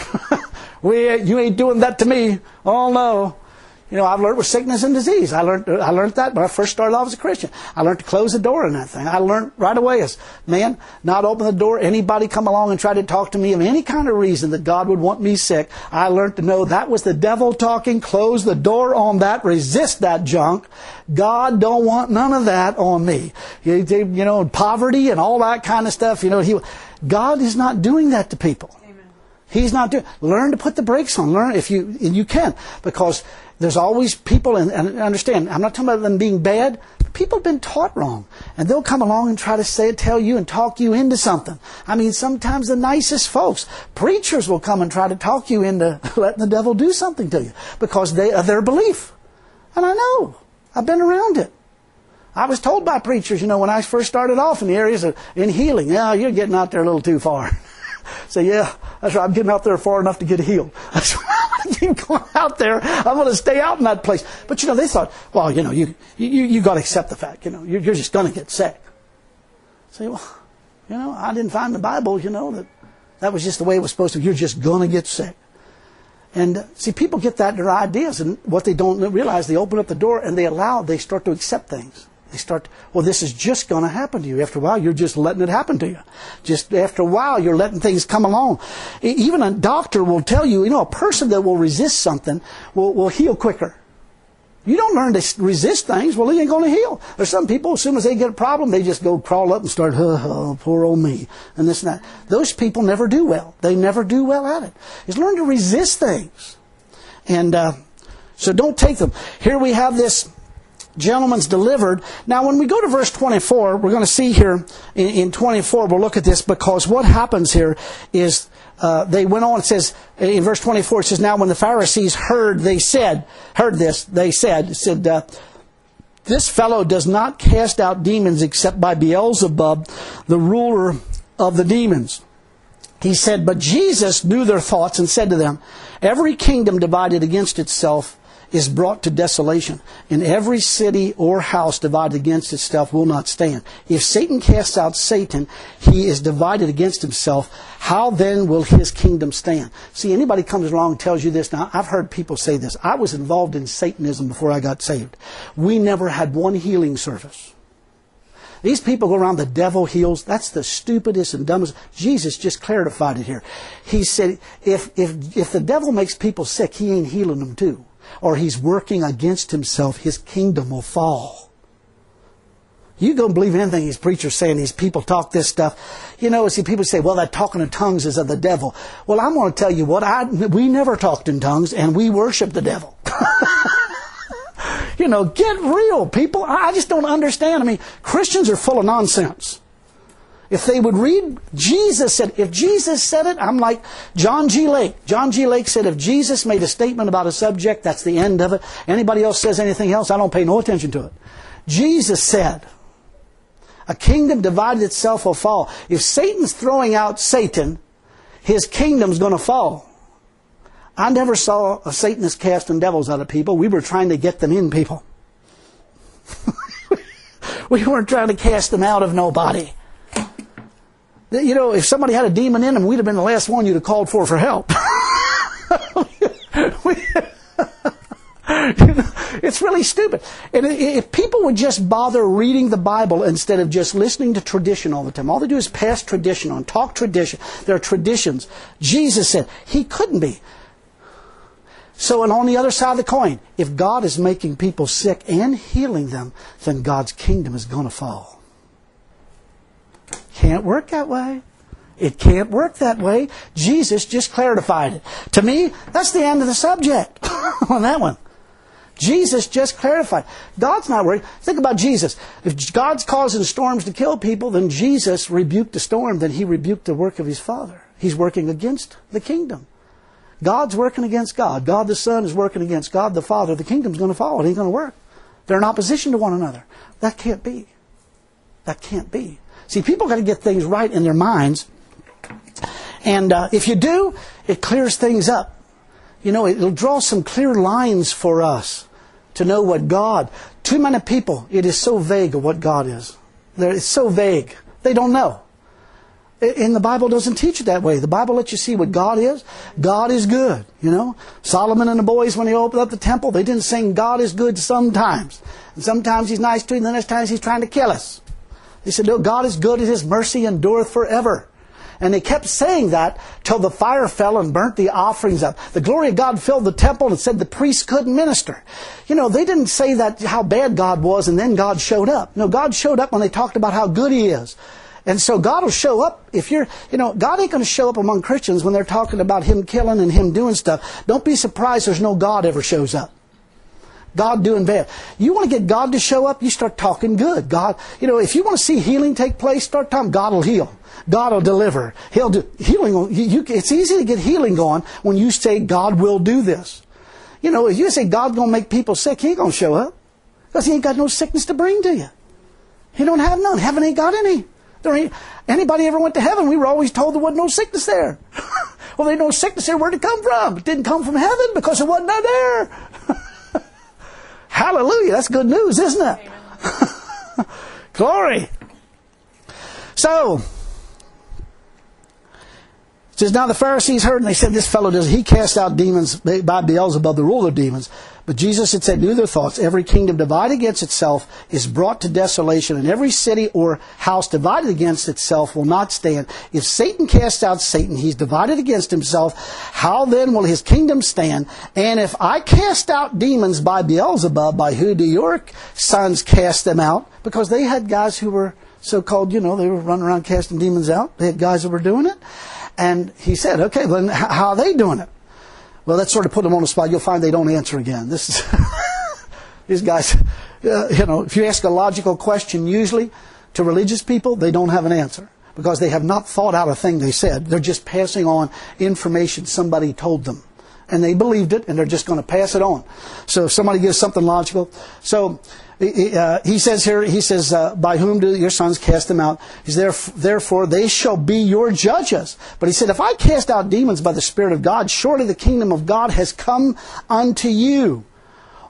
we, you ain't doing that to me. Oh, no. You know, I've learned with sickness and disease. I learned I learned that when I first started off as a Christian. I learned to close the door in that thing. I learned right away as, man, not open the door. Anybody come along and try to talk to me of any kind of reason that God would want me sick. I learned to know that was the devil talking. Close the door on that. Resist that junk. God don't want none of that on me. You, you know, poverty and all that kind of stuff. You know, he, God is not doing that to people. Amen. He's not doing. Learn to put the brakes on. Learn if you and you can, because there's always people, and, and understand, I'm not talking about them being bad, but people have been taught wrong. And they'll come along and try to say, tell you and talk you into something. I mean, sometimes the nicest folks, preachers will come and try to talk you into letting the devil do something to you because they of their belief. And I know. I've been around it. I was told by preachers, you know, when I first started off in the areas of in healing, yeah, you're getting out there a little too far. So yeah, that's right, I'm getting out there far enough to get healed. That's right. I'm going to keep going out there. I'm going to stay out in that place. But, you know, they thought, well, you know, you you, you got to accept the fact, you know, you're, you're just going to get sick. Say, well, you know, I didn't find in the Bible, you know, that that was just the way it was supposed to be. You're just going to get sick. And, uh, see, people get that in their ideas, and what they don't realize, they open up the door and they allow, they start to accept things. They start, well, this is just going to happen to you. After a while, you're just letting it happen to you. Just after a while, you're letting things come along. Even a doctor will tell you, you know, a person that will resist something will, will heal quicker. You don't learn to resist things, well, he ain't going to heal. There's some people, as soon as they get a problem, they just go crawl up and start, oh, oh, poor old me, and this and that. Those people never do well. They never do well at it. Is learn to resist things. And uh, so don't take them. Here we have this gentleman's delivered. Now, when we go to verse twenty-four, we're going to see here in, in twenty-four, we'll look at this, because what happens here is uh, they went on, it says, in verse twenty-four, it says, now when the Pharisees heard, they said, heard this, they said, said, uh, this fellow does not cast out demons except by Beelzebub, the ruler of the demons. He said, but Jesus knew their thoughts and said to them, every kingdom divided against itself is brought to desolation, and every city or house divided against itself will not stand. If Satan casts out Satan, he is divided against himself. How then will his kingdom stand? See, anybody comes along and tells you this. Now, I've heard people say this. I was involved in Satanism before I got saved. We never had one healing service. These people go around, the devil heals. That's the stupidest and dumbest. Jesus just clarified it here. He said, if, if, if the devil makes people sick, he ain't healing them too. Or he's working against himself, his kingdom will fall. You don't believe anything these preachers say, and these people talk this stuff. You know, see, people say, well, that talking in tongues is of the devil. Well, I'm going to tell you what, I, we never talked in tongues, and we worship the devil. You know, get real, people. I just don't understand. I mean, Christians are full of nonsense. If they would read, Jesus said, if Jesus said it, I'm like John G. Lake. John G. Lake said, if Jesus made a statement about a subject, that's the end of it. Anybody else says anything else, I don't pay no attention to it. Jesus said, a kingdom divided itself will fall. If Satan's throwing out Satan, his kingdom's going to fall. I never saw a Satanist casting devils out of people. We were trying to get them in people. We weren't trying to cast them out of nobody. You know, if somebody had a demon in them, we'd have been the last one you'd have called for for help. It's really stupid. And if people would just bother reading the Bible instead of just listening to tradition all the time. All they do is pass tradition on, talk tradition. There are traditions. Jesus said he couldn't be. So, and on the other side of the coin, if God is making people sick and healing them, then God's kingdom is going to fall. Can't work that way. It can't work that way. Jesus just clarified it. To me, that's the end of the subject on that one. Jesus just clarified. God's not worried. Think about Jesus. If God's causing storms to kill people, then Jesus rebuked the storm. Then he rebuked the work of his Father. He's working against the kingdom. God's working against God. God the Son is working against God the Father. The kingdom's going to fall. It ain't going to work. They're in opposition to one another. That can't be. That can't be. See, people got to get things right in their minds. And uh, if you do, it clears things up. You know, it'll draw some clear lines for us to know what God... Too many people, it is so vague of what God is. It's so vague. They don't know. And the Bible doesn't teach it that way. The Bible lets you see what God is. God is good, you know. Solomon and the boys, when they opened up the temple, they didn't sing God is good sometimes. And sometimes He's nice to you, and then there's times He's trying to kill us. They said, no, God is good, and His mercy endureth forever. And they kept saying that till the fire fell and burnt the offerings up. The glory of God filled the temple and said the priests couldn't minister. You know, they didn't say that how bad God was and then God showed up. No, God showed up when they talked about how good He is. And so God will show up if you're, you know, God ain't going to show up among Christians when they're talking about Him killing and Him doing stuff. Don't be surprised there's no God ever shows up. God doing bad. You want to get God to show up, you start talking good. God, you know, if you want to see healing take place, start talking God will heal. God will deliver. He'll do healing. You, you, it's easy to get healing going when you say God will do this. You know, if you say God's going to make people sick, He ain't going to show up because He ain't got no sickness to bring to you. He don't have none. Heaven ain't got any. There ain't, anybody ever went to heaven, we were always told there wasn't no sickness there. Well, there ain't no sickness there. Where'd it come from? It didn't come from heaven because it wasn't there. Hallelujah. That's good news, isn't it? Glory. So, it says, now the Pharisees heard, and they said, this fellow does, he cast out demons by Beelzebub, the ruler of demons. But Jesus had said, knew their thoughts. Every kingdom divided against itself is brought to desolation, and every city or house divided against itself will not stand. If Satan casts out Satan, he's divided against himself. How then will his kingdom stand? And if I cast out demons by Beelzebub, by who do your sons cast them out? Because they had guys who were so-called, you know, they were running around casting demons out. They had guys who were doing it. And he said, okay, then how are they doing it? Well, let's sort of put them on the spot. You'll find they don't answer again. This is these guys, uh, you know, if you ask a logical question, usually to religious people, they don't have an answer because they have not thought out a thing they said. They're just passing on information somebody told them. And they believed it, and they're just going to pass it on. So if somebody gives something logical. So uh, he says here, he says, uh, by whom do your sons cast them out? He's there, therefore they shall be your judges. But he said, if I cast out demons by the Spirit of God, surely the kingdom of God has come unto you.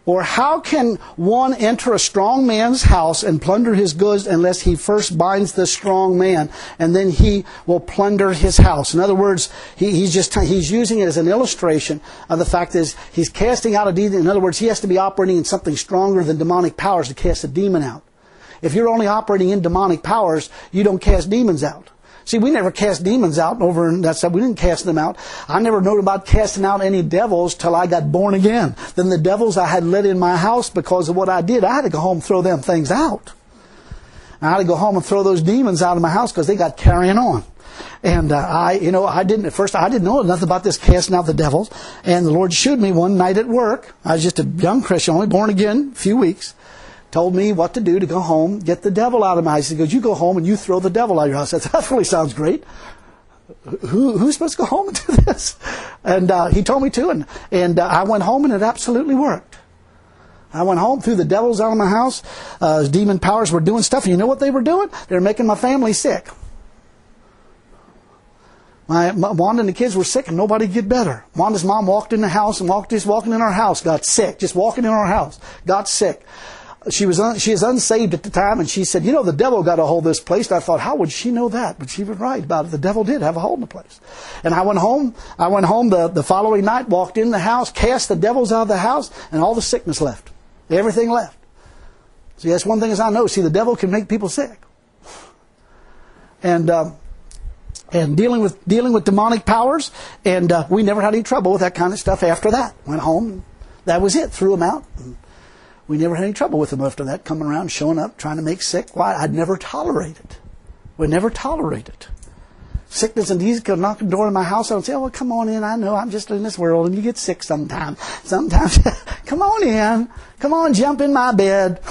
Or how can one enter a strong man's house and plunder his goods unless he first binds the strong man, and then he will plunder his house? In other words, he, he's just he's using it as an illustration of the fact that he's casting out a demon. In other words, he has to be operating in something stronger than demonic powers to cast a demon out. If you're only operating in demonic powers, you don't cast demons out. See, we never cast demons out over in that stuff. We didn't cast them out. I never knew about casting out any devils till I got born again. Then the devils I had let in my house because of what I did, I had to go home and throw them things out. I had to go home and throw those demons out of my house because they got carrying on. And uh, I, you know, I didn't, at first I didn't know nothing about this casting out the devils. And the Lord showed me one night at work. I was just a young Christian, only born again, a few weeks. Told me what to do to go home, get the devil out of my house. He goes, you go home and you throw the devil out of your house. I said, that really sounds great. Who, who's supposed to go home and do this? And uh, he told me to, and, and uh, I went home and it absolutely worked. I went home, threw the devils out of my house. Uh, demon powers were doing stuff. And you know what they were doing? They were making my family sick. My, my Wanda and the kids were sick and nobody could get better. Wanda's mom walked in the house and walked just walking in our house, got sick. Just walking in our house, got sick. She was un, she is unsaved at the time, and she said, you know, the devil got a hold of this place. And I thought, how would she know that? But she was right about it. The devil did have a hold of the place. And I went home. I went home the, the following night, walked in the house, cast the devils out of the house, and all the sickness left. Everything left. See, that's one thing as I know. See, the devil can make people sick. And um, and dealing with dealing with demonic powers, and uh, we never had any trouble with that kind of stuff after that. Went home. That was it. Threw them out. And we never had any trouble with them after that, coming around, showing up, trying to make sick. Why? I'd never tolerate it. We'd never tolerate it. Sickness and disease could knock on the door of my house and say, oh, well, come on in. I know I'm just in this world, and you get sick sometimes. Sometimes, come on in. Come on, jump in my bed.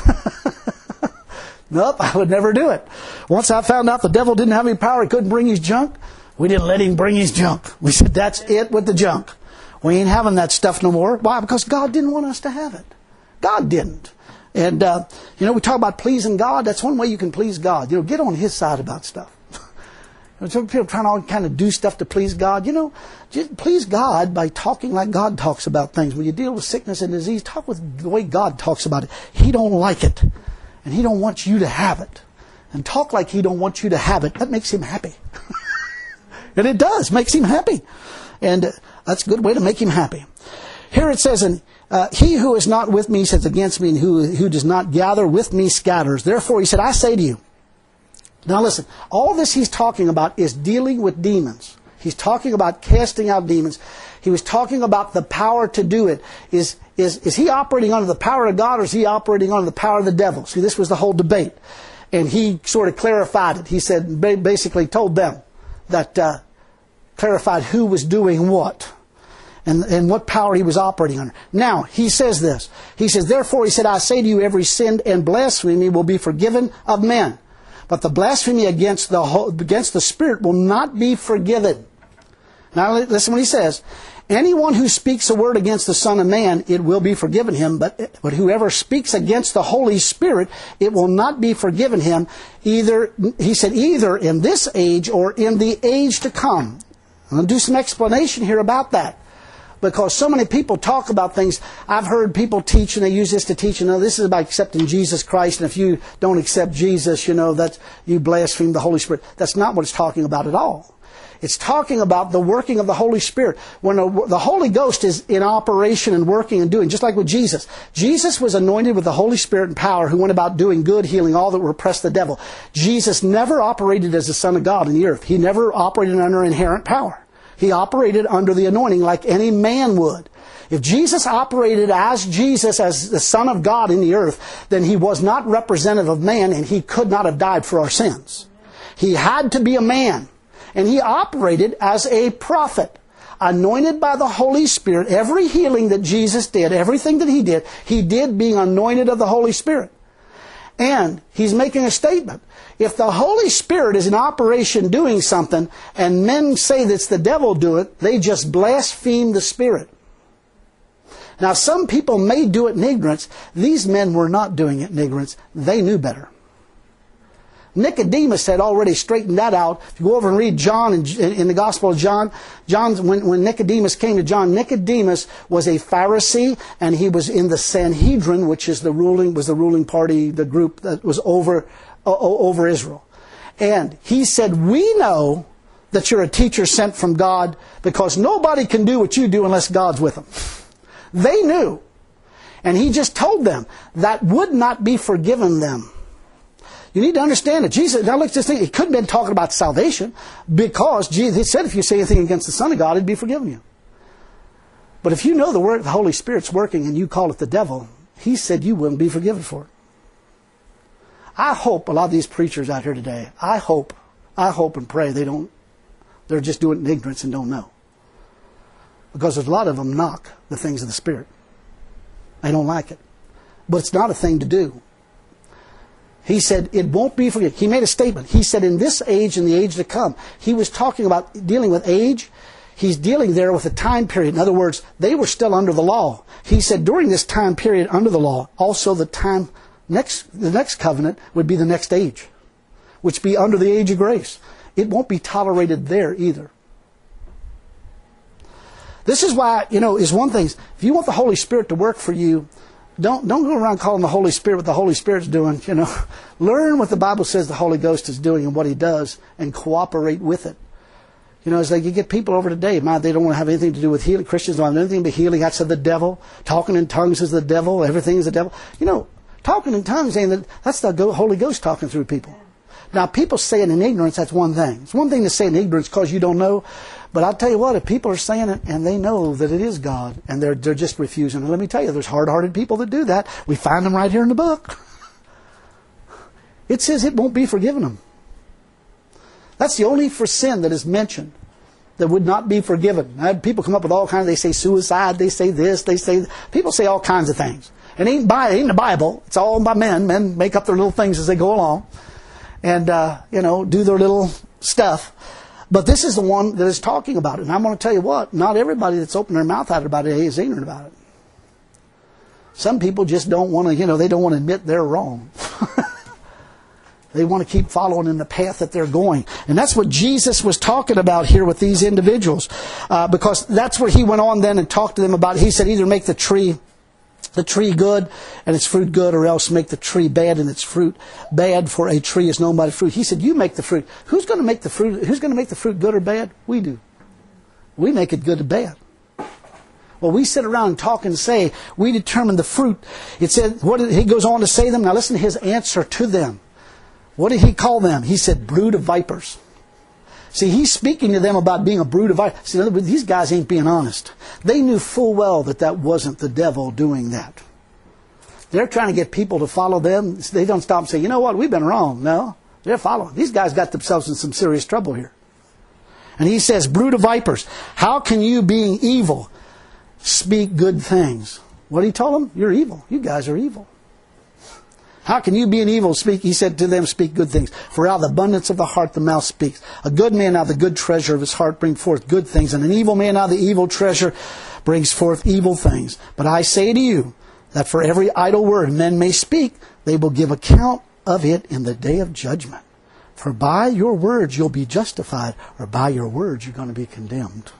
Nope, I would never do it. Once I found out the devil didn't have any power, he couldn't bring his junk, we didn't let him bring his junk. We said, that's it with the junk. We ain't having that stuff no more. Why? Because God didn't want us to have it. God didn't. And, uh, you know, we talk about pleasing God. That's one way you can please God. You know, get on His side about stuff. Some people trying to all kind of do stuff to please God. You know, just please God by talking like God talks about things. When you deal with sickness and disease, talk with the way God talks about it. He don't like it. And He don't want you to have it. And talk like He don't want you to have it. That makes Him happy. And it does. Makes Him happy. And uh, that's a good way to make Him happy. Here it says in Uh, he who is not with me sits against me, and who, who does not gather with me scatters. Therefore, he said, I say to you. Now listen, all this he's talking about is dealing with demons. He's talking about casting out demons. He was talking about the power to do it. Is, is, is he operating under the power of God, or is he operating under the power of the devil? See, this was the whole debate. And he sort of clarified it. He said, basically told them that, uh, clarified who was doing what. And, and what power he was operating under. Now, he says this. He says, therefore, he said, I say to you, every sin and blasphemy will be forgiven of men. But the blasphemy against the whole, against the Spirit will not be forgiven. Now, listen what he says. Anyone who speaks a word against the Son of Man, it will be forgiven him. But, but whoever speaks against the Holy Spirit, it will not be forgiven him. Either, he said, either in this age or in the age to come. I'm going to do some explanation here about that. Because so many people talk about things. I've heard people teach, and they use this to teach, you know, this is about accepting Jesus Christ, and if you don't accept Jesus, you know, that you blaspheme the Holy Spirit. That's not what it's talking about at all. It's talking about the working of the Holy Spirit. When a, the Holy Ghost is in operation and working and doing, just like with Jesus. Jesus was anointed with the Holy Spirit and power, who went about doing good, healing all that repressed the devil. Jesus never operated as the Son of God in the earth. He never operated under inherent power. He operated under the anointing like any man would. If Jesus operated as Jesus, as the Son of God in the earth, then He was not representative of man, and He could not have died for our sins. He had to be a man. And He operated as a prophet, anointed by the Holy Spirit. Every healing that Jesus did, everything that He did, He did being anointed of the Holy Spirit. And He's making a statement. If the Holy Spirit is in operation doing something, and men say that it's the devil do it, they just blaspheme the Spirit. Now, some people may do it in ignorance. These men were not doing it in ignorance. They knew better. Nicodemus had already straightened that out. If you go over and read John in, in the Gospel of John, John when, when Nicodemus came to John, Nicodemus was a Pharisee, and he was in the Sanhedrin, which is the ruling was the ruling party, the group that was over uh, over Israel. And he said, "We know that you're a teacher sent from God, because nobody can do what you do unless God's with them." They knew. And he just told them that would not be forgiven them. You need to understand that Jesus, now look at this thing, he couldn't have been talking about salvation, because Jesus he said if you say anything against the Son of God, it'd be forgiven you. But if you know the word, the Holy Spirit's working and you call it the devil, he said you wouldn't be forgiven for it. I hope a lot of these preachers out here today, I hope, I hope and pray they don't, they're just doing it in ignorance and don't know. Because there's a lot of them knock the things of the Spirit. They don't like it. But it's not a thing to do. He said, it won't be forgiven. He made a statement. He said, in this age and the age to come, he was talking about dealing with age. He's dealing there with a time period. In other words, they were still under the law. He said, during this time period under the law, also the time, next, the next covenant would be the next age, which be under the age of grace. It won't be tolerated there either. This is why, you know, is one thing. If you want the Holy Spirit to work for you, don't don't go around calling the Holy Spirit what the Holy Spirit's doing. You know, learn what the Bible says the Holy Ghost is doing and what He does, and cooperate with it. You know, it's like you get people over today, man, they don't want to have anything to do with healing. Christians don't have anything but healing. That's of the devil. Talking in tongues is the devil. Everything is the devil. You know, talking in tongues ain't that. That's the Holy Ghost talking through people. Now, people say it in ignorance. That's one thing. It's one thing to say in ignorance because you don't know. But I'll tell you what, if people are saying it and they know that it is God and they're they're just refusing, and let me tell you, there's hard-hearted people that do that. We find them right here in the book. It says it won't be forgiven them. That's the only for sin that is mentioned that would not be forgiven. I had people come up with all kinds. They say suicide. They say this. They say people say all kinds of things. It ain't by it ain't in the Bible. It's all by men. Men make up their little things as they go along, and uh, you know do their little stuff. But this is the one that is talking about it. And I'm going to tell you what, not everybody that's opened their mouth out about it is ignorant about it. Some people just don't want to, you know, they don't want to admit they're wrong. They want to keep following in the path that they're going. And that's what Jesus was talking about here with these individuals. Uh, because that's where he went on then and talked to them about, he said either make the tree the tree good and its fruit good, or else make the tree bad and its fruit bad, for a tree is known by the fruit. He said, you make the fruit. Who's going to make the fruit? Who's going to make the fruit good or bad? We do. We make it good or bad. Well, we sit around and talk and say, we determine the fruit. It said, what did, he goes on to say to them. Now listen to his answer to them. What did he call them? He said, brood of vipers. See, he's speaking to them about being a brood of vipers. See, these guys ain't being honest. They knew full well that that wasn't the devil doing that. They're trying to get people to follow them. They don't stop and say, you know what, we've been wrong. No, they're following. These guys got themselves in some serious trouble here. And he says, brood of vipers, how can you, being evil, speak good things? What did he tell them? You're evil. You guys are evil. How can you, being evil, speak? He said to them, speak good things. For out of the abundance of the heart the mouth speaks. A good man out of the good treasure of his heart brings forth good things. And an evil man out of the evil treasure brings forth evil things. But I say to you that for every idle word men may speak, they will give account of it in the day of judgment. For by your words you'll be justified, or by your words you're going to be condemned.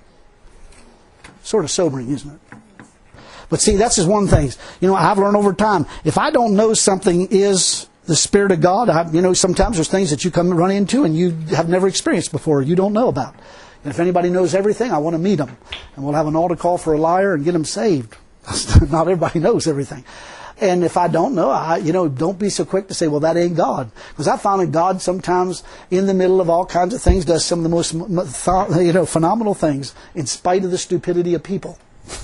Sort of sobering, isn't it? But see, that's just one thing. You know, I've learned over time, if I don't know something is the Spirit of God, I, you know, sometimes there's things that you come run into and you have never experienced before, you don't know about. And if anybody knows everything, I want to meet them. And we'll have an altar call for a liar and get them saved. Not everybody knows everything. And if I don't know, I, you know, don't be so quick to say, well, that ain't God. Because I found that God sometimes, in the middle of all kinds of things, does some of the most, you know, phenomenal things in spite of the stupidity of people.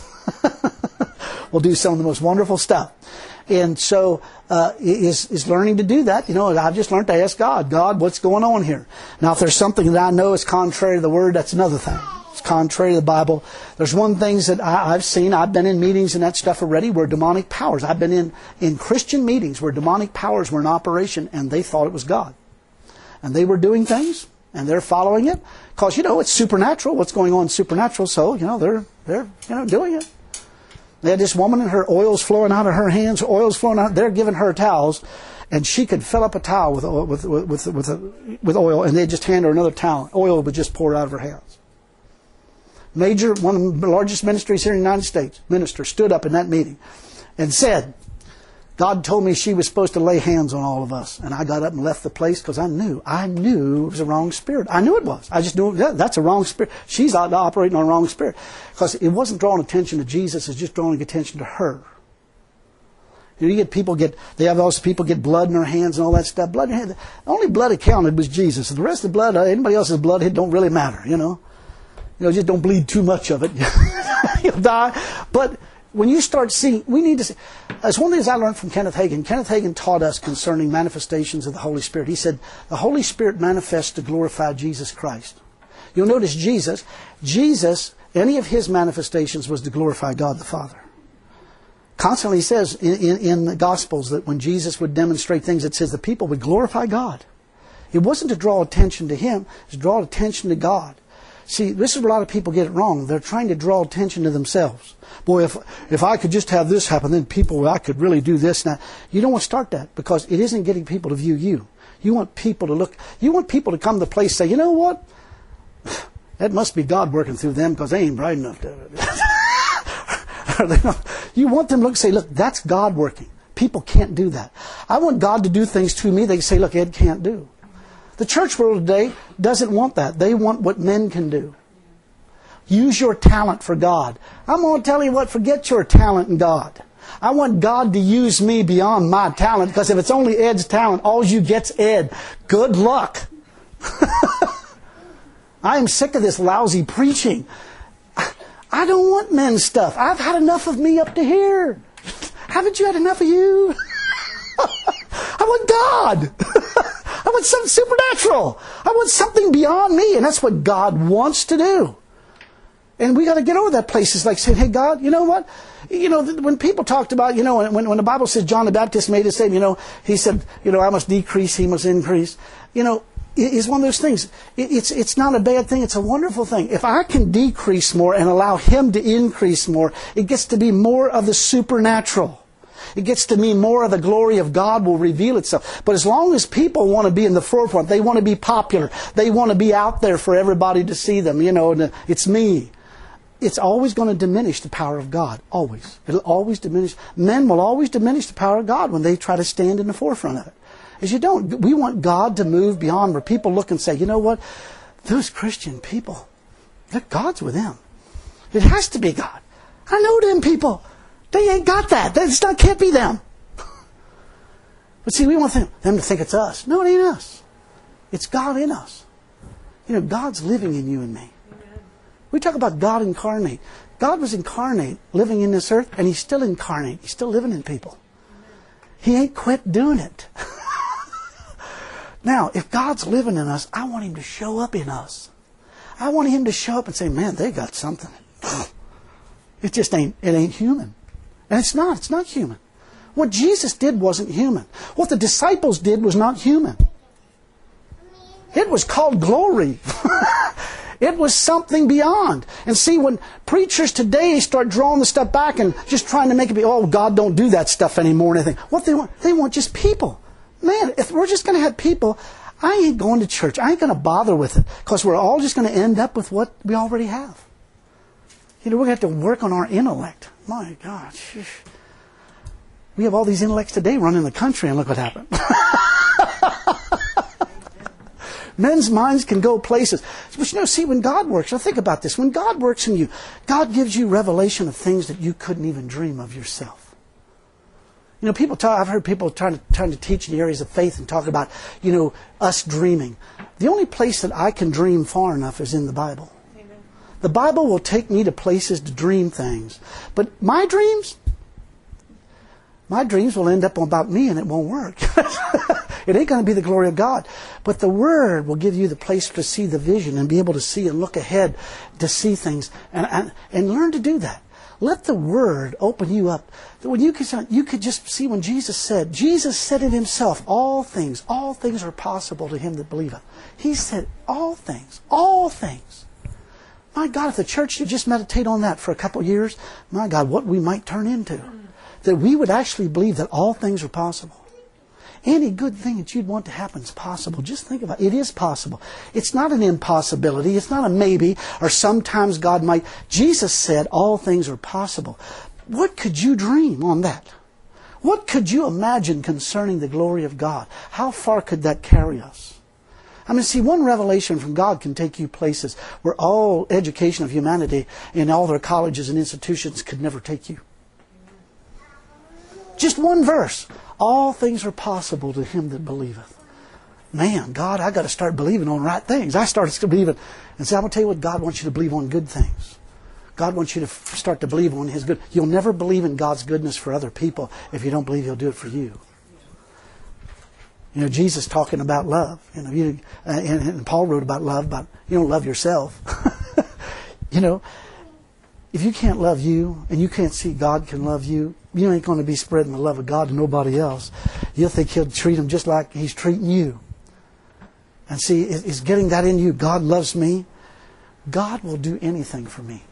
Will do some of the most wonderful stuff. And so uh, is is learning to do that. You know, I've just learned to ask God, God, what's going on here? Now, if there's something that I know is contrary to the Word, that's another thing. It's contrary to the Bible. There's one things that I, I've seen. I've been in meetings and that stuff already where demonic powers. I've been in, in Christian meetings where demonic powers were in operation and they thought it was God. And they were doing things and they're following it. Because, you know, it's supernatural. What's going on is supernatural. So, you know, they're they're you know doing it. They had this woman and her oils flowing out of her hands, oils flowing out. They're giving her towels. and she could fill up a towel with oil, with with with with, with oil, and they'd just hand her another towel. Oil would just pour out of her hands. Major, one of the largest ministries here in the United States, minister stood up in that meeting and said, God told me she was supposed to lay hands on all of us. And I got up and left the place because I knew. I knew it was a wrong spirit. I knew it was. I just knew that, that's a wrong spirit. She's operating on a wrong spirit. Because it wasn't drawing attention to Jesus. It's just drawing attention to her. You know, you get people get, they have those people get blood in their hands and all that stuff. Blood in their hands. The only blood that counted was Jesus. The rest of the blood, anybody else's blood, it don't really matter, you know. You know, just don't bleed too much of it. You'll die. But when you start seeing, we need to see. As one of the things I learned from Kenneth Hagin, Kenneth Hagin taught us concerning manifestations of the Holy Spirit. He said, the Holy Spirit manifests to glorify Jesus Christ. You'll notice Jesus, Jesus, any of His manifestations was to glorify God the Father. Constantly says in, in, in the Gospels that when Jesus would demonstrate things, it says the people would glorify God. It wasn't to draw attention to Him, it was to draw attention to God. See, this is where a lot of people get it wrong. They're trying to draw attention to themselves. Boy, if if I could just have this happen, then people, I could really do this. Now, you don't want to start that because it isn't getting people to view you. You want people to look, you want people to come to the place and say, you know what? That must be God working through them because they ain't bright enough to it. You want them to look and say, look, that's God working. People can't do that. I want God to do things to me they say, look, Ed can't do. The church world today doesn't want that. They want what men can do. Use your talent for God. I'm going to tell you what, forget your talent in God. I want God to use me beyond my talent because if it's only Ed's talent, all you get's Ed. Good luck. I am sick of this lousy preaching. I don't want men's stuff. I've had enough of me up to here. Haven't you had enough of you? I want God. I want something supernatural. I want something beyond me. And that's what God wants to do. And we got to get over that place. It's like saying, hey, God, you know what? You know, when people talked about, you know, when, when the Bible says John the Baptist made a statement, you know, he said, you know, I must decrease, he must increase. You know, it's one of those things. It's, it's not a bad thing. It's a wonderful thing. If I can decrease more and allow Him to increase more, it gets to be more of the supernatural. It gets to mean more of the glory of God will reveal itself. But as long as people want to be in the forefront, they want to be popular, they want to be out there for everybody to see them, you know, and it's me. It's always going to diminish the power of God. Always. It'll always diminish. Men will always diminish the power of God when they try to stand in the forefront of it. As you don't. We want God to move beyond where people look and say, you know what? Those Christian people, look, God's with them. It has to be God. I know them people. They ain't got that. That not, can't be them. But see, we want them, them to think it's us. No, it ain't us. It's God in us. You know, God's living in you and me. Amen. We talk about God incarnate. God was incarnate, living in this earth, and He's still incarnate. He's still living in people. Amen. He ain't quit doing it. Now, if God's living in us, I want Him to show up in us. I want Him to show up and say, man, they got something. It just ain't, it ain't human. And it's not. It's not human. What Jesus did wasn't human. What the disciples did was not human. It was called glory. It was something beyond. And see, when preachers today start drawing the stuff back and just trying to make it be, oh, God don't do that stuff anymore and anything. What they want, they want just people. Man, if we're just going to have people, I ain't going to church. I ain't going to bother with it because we're all just going to end up with what we already have. You know, we're going to have to work on our intellect. My gosh. We have all these intellects today running the country, and look what happened. Men's minds can go places. But you know, see, when God works, now think about this. When God works in you, God gives you revelation of things that you couldn't even dream of yourself. You know, people talk, I've heard people trying to, trying to teach in the areas of faith and talk about, you know, us dreaming. The only place that I can dream far enough is in the Bible. The Bible will take me to places to dream things. But my dreams, my dreams will end up about me and it won't work. It ain't going to be the glory of God. But the Word will give you the place to see the vision and be able to see and look ahead to see things. And, and, and learn to do that. Let the Word open you up. When you could, you could just see when Jesus said, Jesus said it Himself, all things, all things are possible to him that believeth. He said all things, all things. My God, if the church should just meditate on that for a couple of years, my God, what we might turn into. That we would actually believe that all things are possible. Any good thing that you'd want to happen is possible. Just think about it. It is possible. It's not an impossibility. It's not a maybe, or sometimes God might. Jesus said all things are possible. What could you dream on that? What could you imagine concerning the glory of God? How far could that carry us? I mean, see, one revelation from God can take you places where all education of humanity in all their colleges and institutions could never take you. Just one verse. All things are possible to him that believeth. Man, God, I got to start believing on right things. I started believing. And see, I'm going to tell you what, God wants you to believe on good things. God wants you to f- start to believe on His good. You'll never believe in God's goodness for other people if you don't believe He'll do it for you. You know, Jesus talking about love. You know, you, uh, and, and Paul wrote about love, but you don't love yourself. You know, if you can't love you and you can't see God can love you, you ain't going to be spreading the love of God to nobody else. You'll think He'll treat them just like He's treating you. And see, is getting that in you. God loves me. God will do anything for me.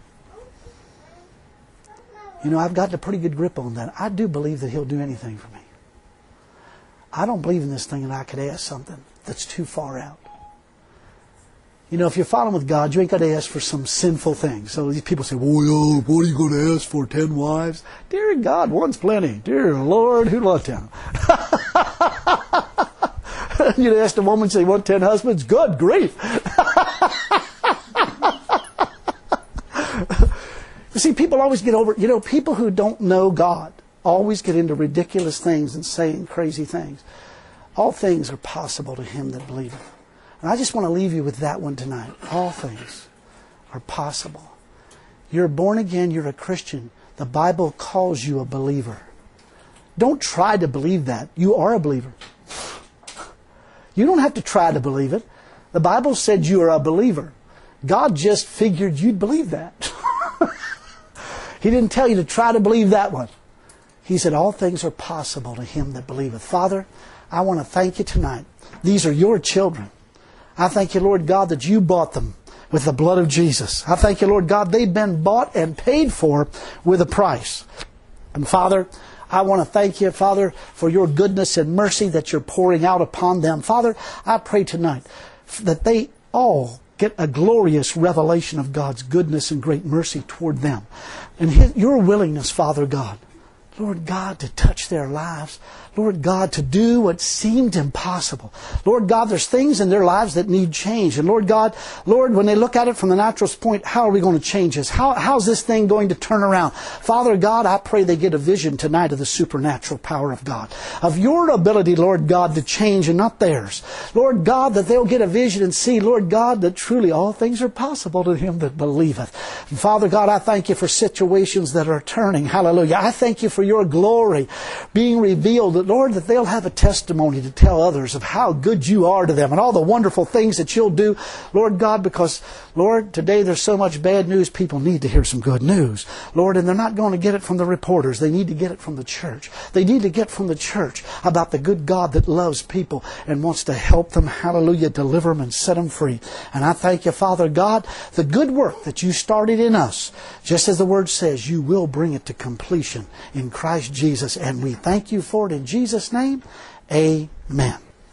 You know, I've got a pretty good grip on that. I do believe that He'll do anything for me. I don't believe in this thing that I could ask something that's too far out. You know, if you're following with God, you ain't got to ask for some sinful thing. So these people say, well, what are you going to ask for, ten wives? Dear God, one's plenty. Dear Lord, who loved him? You'd ask a woman, say, want ten husbands? Good grief. You see, people always get over, you know, people who don't know God always get into ridiculous things and saying crazy things. All things are possible to him that believeth. And I just want to leave you with that one tonight. All things are possible. You're born again, you're a Christian. The Bible calls you a believer. Don't try to believe that. You are a believer. You don't have to try to believe it. The Bible said you are a believer. God just figured you'd believe that. He didn't tell you to try to believe that one. He said all things are possible to him that believeth. Father, I want to thank you tonight. These are your children. I thank you, Lord God, that you bought them with the blood of Jesus. I thank you, Lord God, they've been bought and paid for with a price. And Father, I want to thank you, Father, for your goodness and mercy that you're pouring out upon them. Father, I pray tonight that they all get a glorious revelation of God's goodness and great mercy toward them. And his, your willingness, Father God, Lord God, to touch their lives. Lord God, to do what seemed impossible. Lord God, there's things in their lives that need change. And Lord God, Lord, when they look at it from the natural point, how are we going to change this? How, how's this thing going to turn around? Father God, I pray they get a vision tonight of the supernatural power of God. Of your ability, Lord God, to change and not theirs. Lord God, that they'll get a vision and see, Lord God, that truly all things are possible to him that believeth. And Father God, I thank you for situations that are turning. Hallelujah. I thank you for your glory being revealed. Lord, that they'll have a testimony to tell others of how good you are to them and all the wonderful things that you'll do, Lord God, because, Lord, today there's so much bad news, people need to hear some good news. Lord, and they're not going to get it from the reporters. They need to get it from the church. They need to get from the church about the good God that loves people and wants to help them, hallelujah, deliver them and set them free. And I thank you, Father God, the good work that you started in us, just as the Word says, you will bring it to completion in Christ Jesus. And we thank you for it in Jesus' name. Amen.